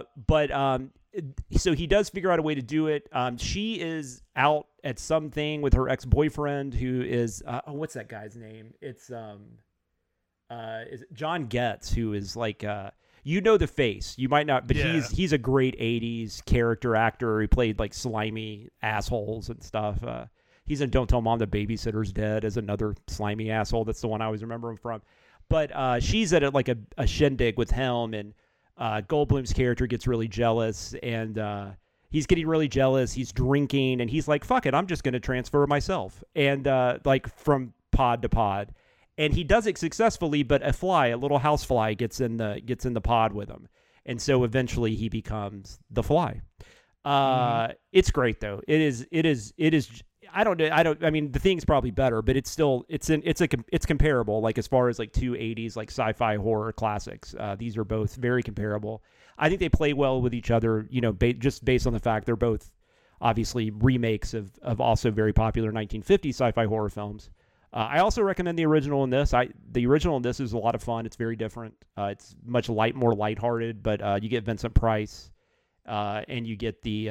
he does figure out a way to do it. She is out at something with her ex-boyfriend who is, what's that guy's name? It's is it John Getz, who is like, you know the face. You might not, but he's a great 80s character actor. He played like slimy assholes and stuff. He's in Don't Tell Mom the Babysitter's Dead as another slimy asshole. That's the one I always remember him from. But she's at like a shindig with him, and Goldblum's character gets really jealous, and he's getting really jealous. He's drinking, and he's like, fuck it, I'm just going to transfer myself. And like from pod to pod. And he does it successfully, but a little house fly gets in the pod with him, and so eventually he becomes the fly. It's great though. It is. I mean, the thing's probably better, but it's still it's comparable. Like as far as like two 80s like sci-fi horror classics, these are both very comparable. I think they play well with each other. You know, just based on the fact they're both obviously remakes of also very popular 1950s sci-fi horror films. I also recommend the original in this. The original in this is a lot of fun. It's very different. It's much more lighthearted, but you get Vincent Price, and you get the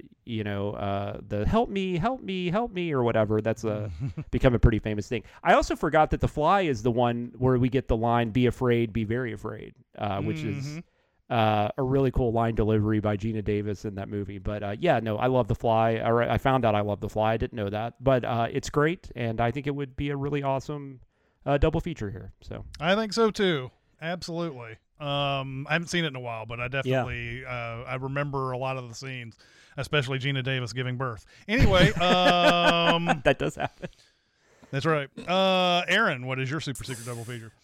the help me or whatever. That's become a pretty famous thing. I also forgot that The Fly is the one where we get the line "Be afraid, be very afraid," which is a really cool line delivery by Gina Davis in that movie. But I love The Fly. I found out I love The Fly. I didn't know that, but it's great, and I think it would be a really awesome double feature here. So I think so too. Absolutely. I haven't seen it in a while, but I definitely I remember a lot of the scenes, especially Gina Davis giving birth. Anyway, that does happen. That's right. Aaron, what is your super secret double feature?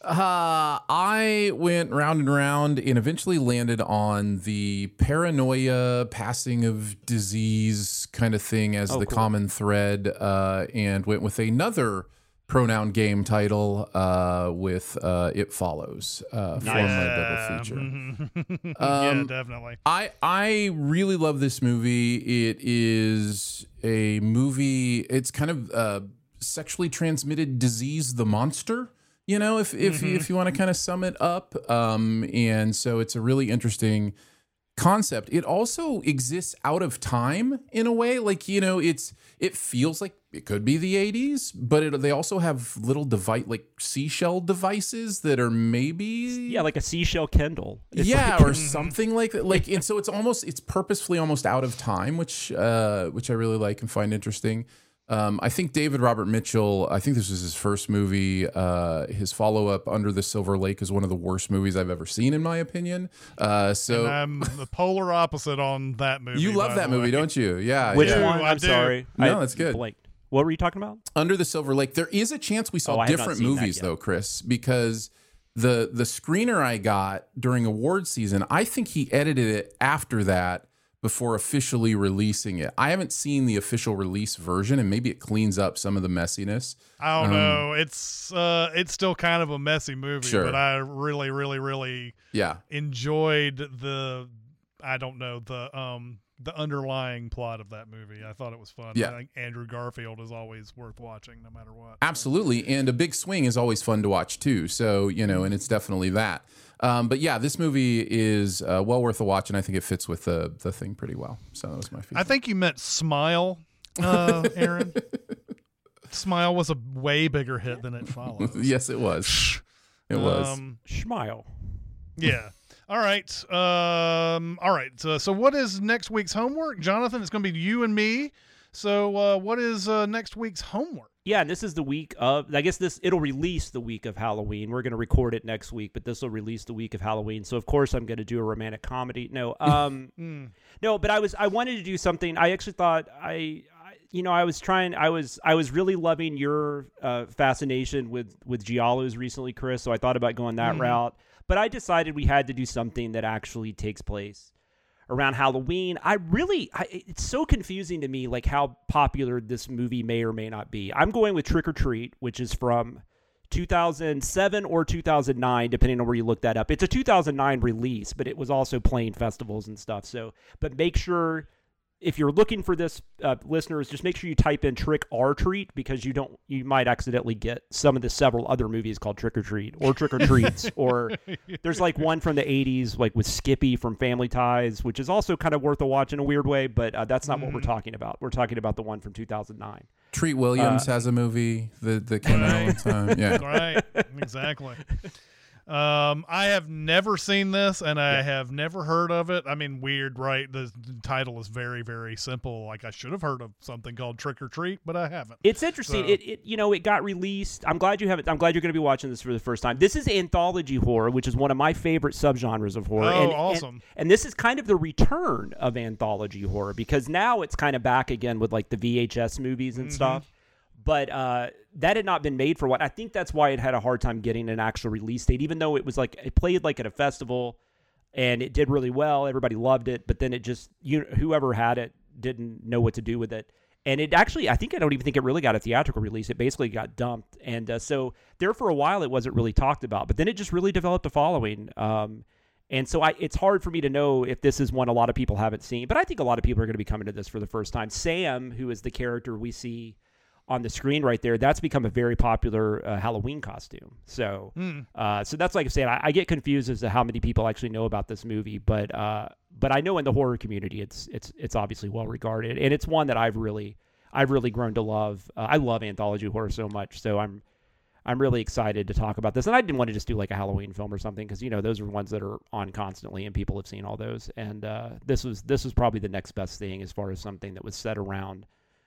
I went round and round and eventually landed on the paranoia, passing of disease kind of thing as the common thread, and went with another pronoun game title with It Follows for my double feature. Yeah, definitely. I really love this movie. It is a movie. It's kind of sexually transmitted disease, the monster, you know, if you want to kind of sum it up. And so it's a really interesting concept. It also exists out of time in a way, like, you know, it feels like it could be the 80s, but they also have little like seashell devices that are maybe like a seashell Kindle, or something like that. Like, and so it's purposefully almost out of time, which I really like and find interesting. I think David Robert Mitchell, I think this was his first movie. His follow-up, Under the Silver Lake, is one of the worst movies I've ever seen, in my opinion. So and I'm the polar opposite on that movie. You love that movie, don't you? Yeah. Which yeah. one? I'm sorry. No, that's good. What were you talking about? Under the Silver Lake. There is a chance we saw different movies, though, Chris, because the screener I got during award season, I think he edited it after that, before officially releasing it. I haven't seen the official release version, and maybe it cleans up some of the messiness. I don't know. It's still kind of a messy movie, sure. But I really, really, really enjoyed the the underlying plot of that movie. I thought it was fun. Yeah. I think Andrew Garfield is always worth watching no matter what. Absolutely. And A Big Swing is always fun to watch too. So, and it's definitely that. But yeah, this movie is well worth a watch, and I think it fits with the thing pretty well. So that was my feedback. I think you meant Smile, Aaron. Smile was a way bigger hit than It Follows. Yes, it was. It was. Smile. Yeah. All right. So what is next week's homework? Jonathan, it's going to be you and me. So what is next week's homework? Yeah, and this is the week of, I guess it'll release the week of Halloween. We're going to record it next week, but this will release the week of Halloween. So of course I'm going to do a romantic comedy. No, no, but I wanted to do something. I actually thought I was really loving your fascination with giallos recently, Chris. So I thought about going that route, but I decided we had to do something that actually takes place around Halloween. It's so confusing to me, like how popular this movie may or may not be. I'm going with Trick or Treat, which is from 2007 or 2009, depending on where you look that up. It's a 2009 release, but it was also playing festivals and stuff. So, but make sure, if you're looking for this, listeners, just make sure you type in Trick or Treat, because you might accidentally get some of the several other movies called Trick or Treat or Trick or Treats, or there's like one from the 80s, like with Skippy from Family Ties, which is also kind of worth a watch in a weird way, but that's not what we're talking about. We're talking about the one from 2009. Treat Williams has a movie that came out one time. Yeah, right, exactly. I have never seen this, and I have never heard of it. I mean, weird, right? The title is very, very simple. Like, I should have heard of something called Trick or Treat, but I haven't. It's interesting. So, it got released. I'm glad you have it. I'm glad you're going to be watching this for the first time. This is anthology horror, which is one of my favorite subgenres of horror. Oh, awesome. And this is kind of the return of anthology horror, because now it's kind of back again with like the VHS movies and stuff. But that had not been made for what I think that's why it had a hard time getting an actual release date, even though it was like it played like at a festival and it did really well. Everybody loved it. But then it just, whoever had it didn't know what to do with it. And it actually, I don't even think it really got a theatrical release. It basically got dumped. And so there for a while, it wasn't really talked about. But then it just really developed a following. And so it's hard for me to know if this is one a lot of people haven't seen. But I think a lot of people are going to be coming to this for the first time. Sam, who is the character we see on the screen right there, that's become a very popular Halloween costume. So so that's, like I said, I get confused as to how many people actually know about this movie, but I know in the horror community it's obviously well regarded, and it's one that I've really grown to love. I love anthology horror so much, so I'm really excited to talk about this. And I didn't want to just do like a Halloween film or something, because those are ones that are on constantly and people have seen all those, and this was probably the next best thing as far as something that was set around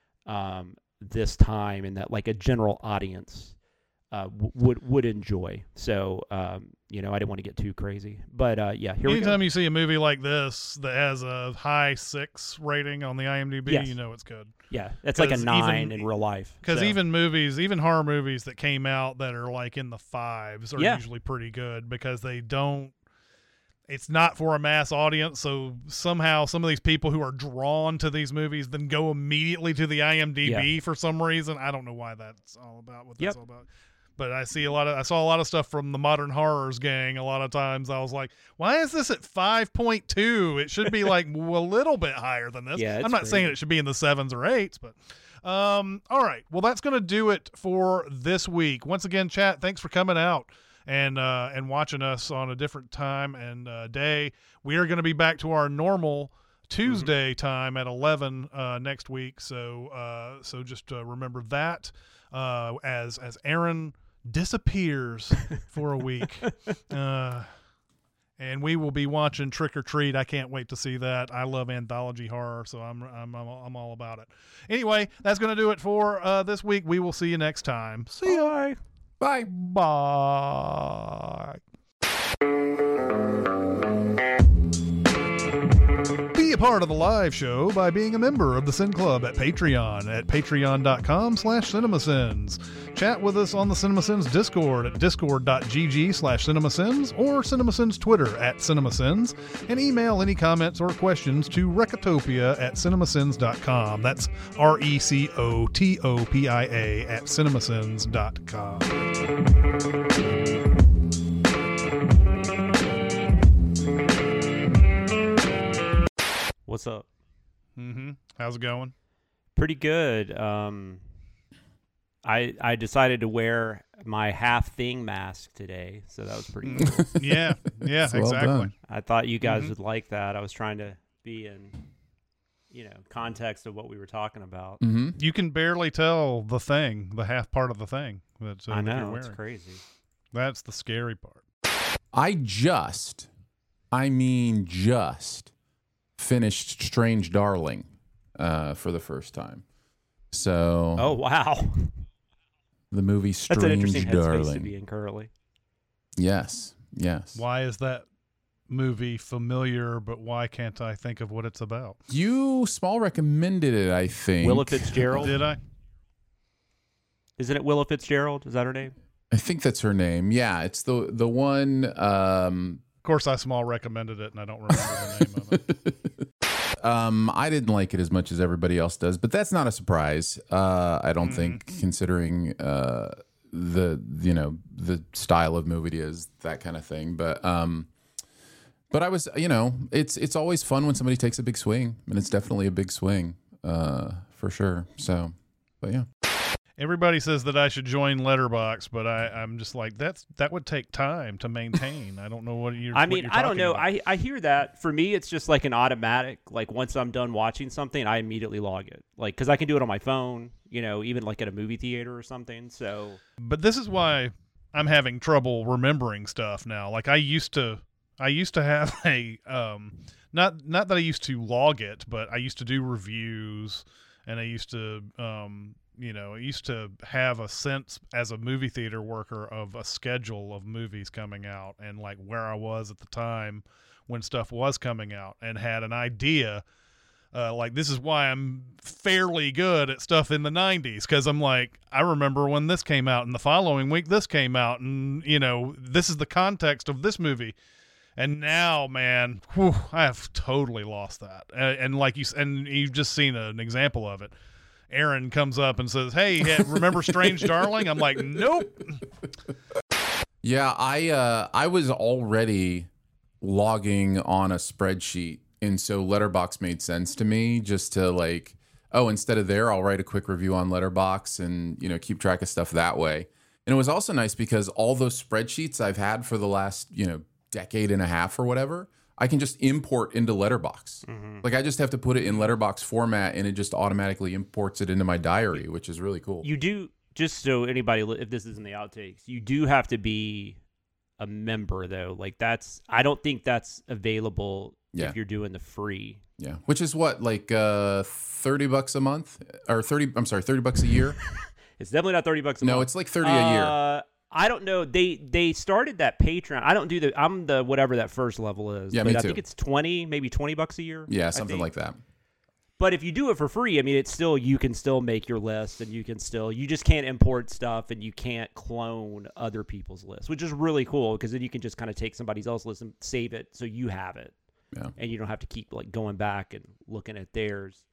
this time and that like a general audience would enjoy. So I didn't want to get too crazy, but here we go. Anytime you see a movie like this that has a high 6 rating on the IMDb, you know it's good. Yeah, it's like a 9 in real life. Because even horror movies that came out that are like in the 5s are usually pretty good, because it's not for a mass audience, so somehow some of these people who are drawn to these movies then go immediately to the IMDb for some reason. I don't know why that's all about, what that's all about. But I saw a lot of stuff from the Modern Horrors gang. A lot of times I was like, why is this at 5.2? It should be like a little bit higher than this. Yeah, I'm not saying it should be in the 7s or 8s, but all right. Well, that's going to do it for this week. Once again, chat, thanks for coming out and watching us on a different time and day. We are going to be back to our normal Tuesday time at 11 next week. So just remember that as Aaron disappears for a week. And we will be watching Trick or Treat. I can't wait to see that. I love anthology horror, so I'm all about it. Anyway, that's going to do it for this week. We will see you next time. See ya. Bye. Bye. Be a part of the live show by being a member of the Sin Club at Patreon at patreon.com/cinemasins. Chat with us on the CinemaSins Discord at discord.gg/cinemasins or CinemaSins Twitter at CinemaSins, and email any comments or questions to recotopia@cinemasins.com. That's RECOTOPIA at cinemasins.com. What's up? Mm-hmm. How's it going? Pretty good. I decided to wear my half thing mask today, so that was pretty cool. Yeah, Well exactly. done. I thought you guys would like that. I was trying to be in, context of what we were talking about. Mm-hmm. You can barely tell the half part of the thing that I you're know, wearing. it's crazy. That's the scary part. I just finished Strange Darling for the first time. So, Oh, wow. the movie That's an interesting Strange headspace to Darling. be in currently. Yes. Why is that movie familiar, but why can't I think of what it's about? You small recommended it, I think. Willa Fitzgerald? Did I? Isn't it Willa Fitzgerald? Is that her name? I think that's her name. Yeah, it's the one. Of course, I small recommended it, and I don't remember the name of it. I didn't like it as much as everybody else does, but that's not a surprise. I don't think, considering the style of movie it is, that kind of thing. But I was, it's always fun when somebody takes a big swing, and it's definitely a big swing, for sure. So, but yeah. Everybody says that I should join Letterboxd, but I'm just like, that would take time to maintain. I don't know what you're. I mean, what you're I don't know. talking I hear that. For me, it's just like an automatic. Like once I'm done watching something, I immediately log it. Like because I can do it on my phone. Even like at a movie theater or something. So. But this is why I'm having trouble remembering stuff now. Like I used to have a not that I used to log it, but I used to do reviews, and I used to I used to have a sense as a movie theater worker of a schedule of movies coming out and like where I was at the time when stuff was coming out, and had an idea. Like this is why I'm fairly good at stuff in the 90s, because I'm like, I remember when this came out, and the following week this came out, and this is the context of this movie. And now, man, I have totally lost that. And like you've just seen an example of it. Aaron comes up and says, "Hey, remember Strange Darling?" I'm like, "Nope." Yeah, I was already logging on a spreadsheet, and so Letterboxd made sense to me, just to like, instead of there, I'll write a quick review on Letterboxd and keep track of stuff that way. And it was also nice because all those spreadsheets I've had for the last decade and a half or whatever, I can just import into Letterboxd. Mm-hmm. Like I just have to put it in Letterboxd format, and it just automatically imports it into my diary, which is really cool. You do, just so anybody, if this is in the outtakes, you do have to be a member though. Like I don't think that's available if you're doing the free. Yeah, which is what, like $30 a month or $30 a year. It's definitely not $30 a month. No, it's like 30 a year. I don't know. They started that Patreon. I don't do I'm the whatever that first level is. Yeah, but me I too. think it's maybe $20 a year. Yeah, something like that. But if you do it for free, I mean, you can still make your list, and you just can't import stuff, and you can't clone other people's lists, which is really cool, because then you can just kind of take somebody else's list and save it so you have it. Yeah. And you don't have to keep like going back and looking at theirs.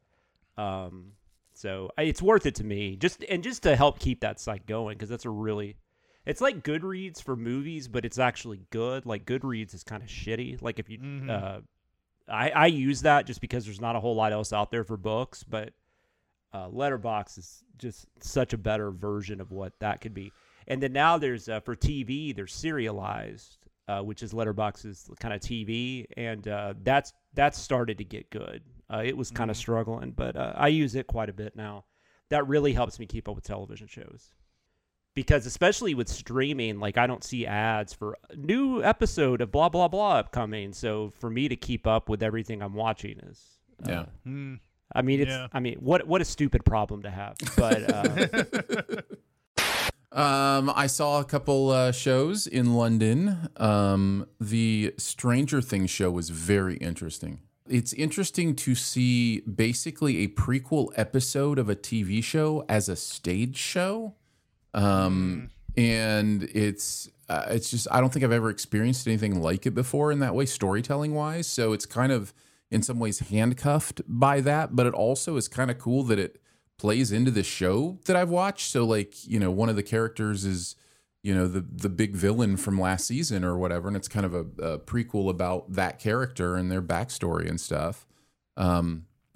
So it's worth it to me, just to help keep that site going, because that's it's like Goodreads for movies, but it's actually good. Like Goodreads is kind of shitty. Like if you, I use that just because there's not a whole lot else out there for books, but Letterboxd is just such a better version of what that could be. And then now there's for TV, there's Serialized, which is Letterboxd's kind of TV, and that's started to get good. It was kind of struggling, but I use it quite a bit now. That really helps me keep up with television shows. Because especially with streaming, like I don't see ads for a new episode of blah, blah, blah upcoming. So for me to keep up with everything I'm watching is, I mean, what a stupid problem to have. But I saw a couple shows in London. The Stranger Things show was very interesting. It's interesting to see basically a prequel episode of a TV show as a stage show. And it's just, I don't think I've ever experienced anything like it before in that way, storytelling wise. So it's kind of in some ways handcuffed by that, but it also is kind of cool that it plays into the show that I've watched. So like, one of the characters is, the big villain from last season or whatever. And it's kind of a prequel about that character and their backstory and stuff. But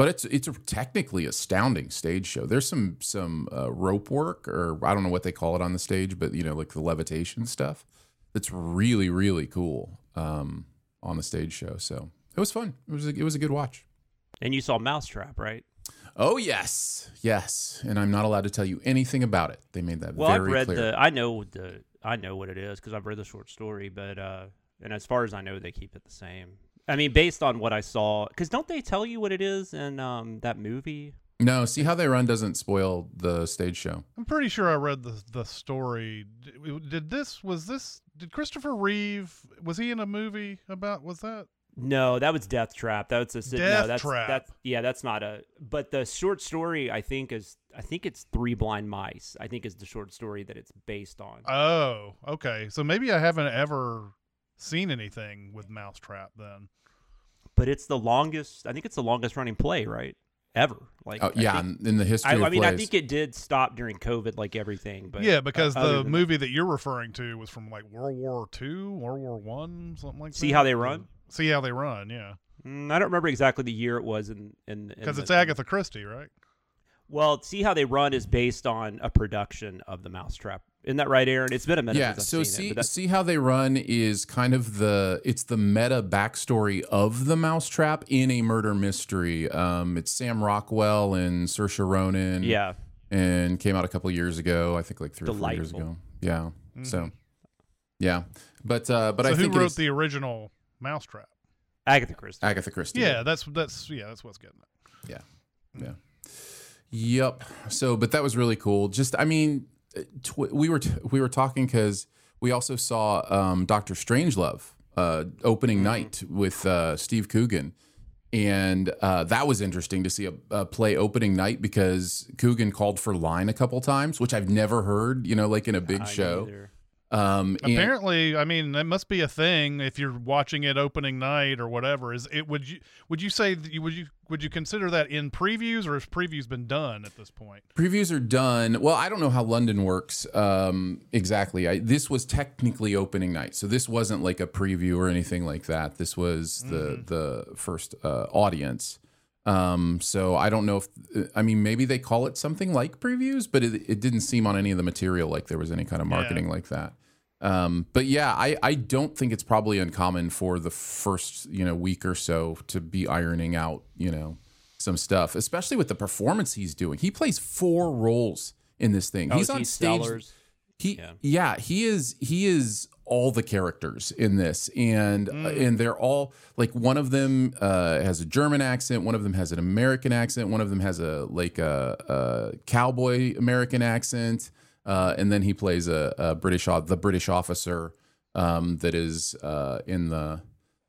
But it's a technically astounding stage show. There's some rope work, or I don't know what they call it on the stage, but like the levitation stuff. That's really, really cool on the stage show. So it was fun. It was a good watch. And you saw Mousetrap, right? Oh yes, and I'm not allowed to tell you anything about it. They made that very I've read clear. I know what it is because I've read the short story, but and as far as I know, they keep it the same. I mean, based on what I saw, because don't they tell you what it is in that movie? No, See How They Run doesn't spoil the stage show. I'm pretty sure I read the story. Did Christopher Reeve, was he in a movie was that? No, that was Death Trap. That's Trap. That's not a. But the short story, I think it's Three Blind Mice. I think is the short story that it's based on. Oh, okay. So maybe I haven't ever seen anything with Mousetrap then. But it's the longest. I think it's the longest running play, right? Ever. In the history of I mean, plays. I think it did stop during COVID, like everything. But yeah, because the movie that you're referring to was from like World War II, World War I, something like that. See How They Run? See How They Run, yeah. I don't remember exactly the year it was because it's Agatha Christie, right? Well, See How They Run is based on a production of the Mousetrap. Isn't that right, Aaron? It's been a minute since I've seen it. See How They Run is kind of the meta backstory of the Mousetrap in a murder mystery. It's Sam Rockwell and Saoirse Ronan. Yeah. And came out a couple of years ago, I think like 3 or 4 years ago. Yeah. Mm-hmm. So, yeah. But so I think who wrote the original Mousetrap? Agatha Christie. Agatha Christie. Yeah, that's what's getting at. Yeah. Yep. So, but that was really cool. Just, I mean, we were talking because we also saw Dr. Strangelove opening night with Steve Coogan, and that was interesting to see a play opening night because Coogan called for line a couple times, which I've never heard. Like in a big show. Apparently, I mean, that must be a thing if you're watching it opening night or whatever. Would you say would you consider that in previews, or has previews been done at this point? Previews are done. Well, I don't know how London works exactly. This was technically opening night, so this wasn't like a preview or anything like that. This was the first audience. So I don't know maybe they call it something like previews, but it didn't seem on any of the material like there was any kind of marketing like that. But yeah, I don't think it's probably uncommon for the first, week or so to be ironing out, some stuff, especially with the performance he's doing. He plays 4 roles in this thing. He's on stage. Sellers. He is all the characters in this, and they're all like, one of them has a German accent, one of them has an American accent, one of them has a cowboy American accent, and then he plays the British officer that is in the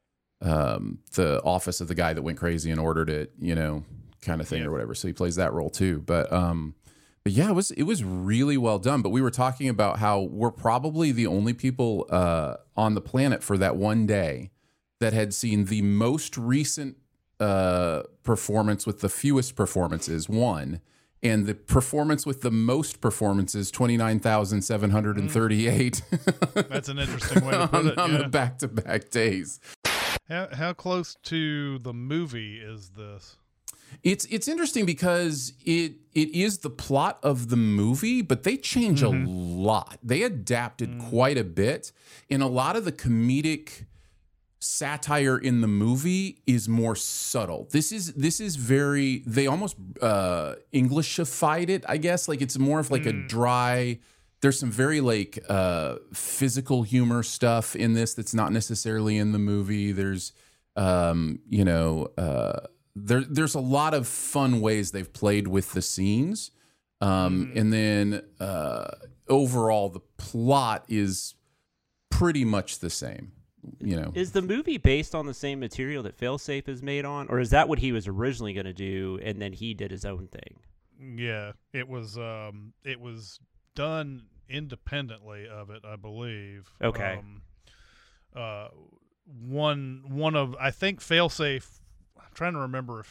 office of the guy that went crazy and ordered it, kind of thing or whatever. So he plays that role too, but yeah, it was really well done. But we were talking about how we're probably the only people on the planet for that one day that had seen the most recent performance with the fewest performances, one, and the performance with the most performances, 29,738. That's an interesting way to put it. On the back-to-back days. How close to the movie is this? It's interesting because it is the plot of the movie, but they change a lot. They adapted quite a bit, and a lot of the comedic satire in the movie is more subtle. This is very, they almost Englishified it, I guess. Like, it's more of like a dry, there's some very like physical humor stuff in this that's not necessarily in the movie. There's there's a lot of fun ways they've played with the scenes. And then overall the plot is pretty much the same. Is the movie based on the same material that Failsafe is made on, or is that what he was originally going to do and then he did his own thing? Yeah, it was done independently of it, I believe. Okay. One of, I think, Failsafe, I'm trying to remember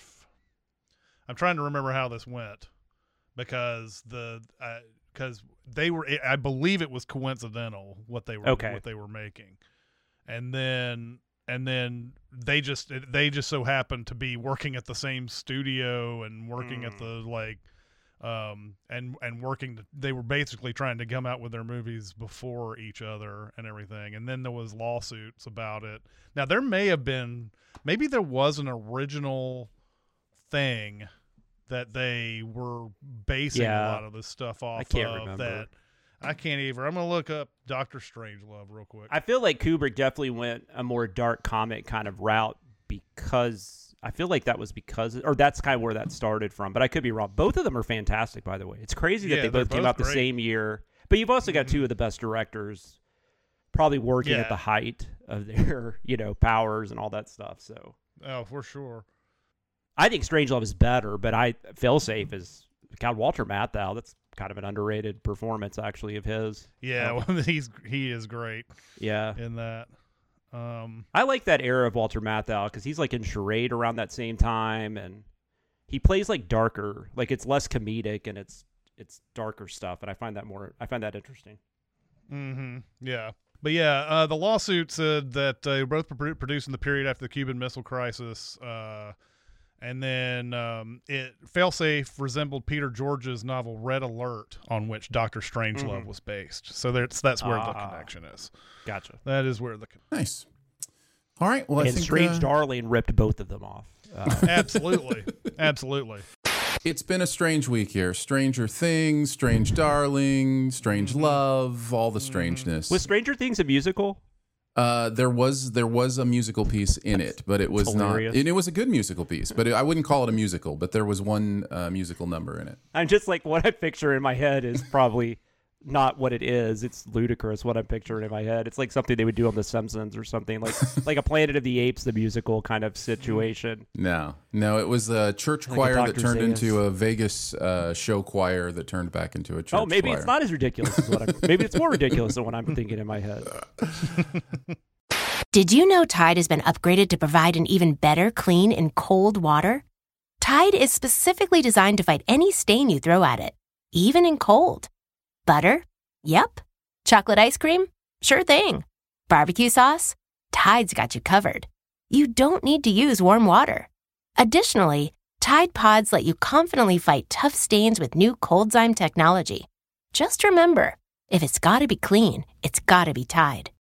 how this went, because they were, I believe it was coincidental what they were making. And then and then they just so happened to be working at the same studio and working at the and working. They were basically trying to come out with their movies before each other and everything. And then there was lawsuits about it. Now there maybe there was an original thing that they were basing a lot of this stuff off. I can't remember. That I can't either. I'm gonna look up Dr. Strangelove real quick. I feel like Kubrick definitely went a more dark comic kind of route because I feel like that's kind of where that started from. But I could be wrong. Both of them are fantastic, by the way. It's crazy that they both came out the same year. But you've also got two of the best directors probably working at the height of their, powers and all that stuff. So for sure. I think Strangelove is better, but Failsafe is Walter Matthau. That's kind of an underrated performance, actually, of his. Yeah, he is great. Yeah, in that. I like that era of Walter Matthau because he's like in Charade around that same time, and he plays like darker, like it's less comedic and it's darker stuff, and I find that interesting. Mm-hmm. Yeah. But yeah, the lawsuit said that they were both produced in the period after the Cuban Missile Crisis. And then Failsafe resembled Peter George's novel Red Alert, on which Dr. Strangelove was based. So that's where the connection is. Gotcha. That is where Nice. All right. Well, I think Strange Darling ripped both of them off. Absolutely. Absolutely. It's been a strange week here. Stranger Things, Strange Darling, Strange Love, all the strangeness. Was Stranger Things a musical? There was a musical piece in it, but it was hilarious. not. And it was a good musical piece, but I wouldn't call it a musical. But there was one musical number in it. I'm just like, what I picture in my head is probably not what it is. It's ludicrous what I'm picturing in my head. It's like something they would do on The Simpsons or something, like a Planet of the Apes, the musical kind of situation. No, it was a church choir that turned into a Vegas show choir that turned back into a church choir. Oh, maybe it's not as ridiculous as maybe it's more ridiculous than what I'm thinking in my head. Did you know Tide has been upgraded to provide an even better clean in cold water? Tide is specifically designed to fight any stain you throw at it, even in cold. Butter? Yep. Chocolate ice cream? Sure thing. Barbecue sauce? Tide's got you covered. You don't need to use warm water. Additionally, Tide Pods let you confidently fight tough stains with new Coldzyme technology. Just remember, if it's gotta be clean, it's gotta be Tide.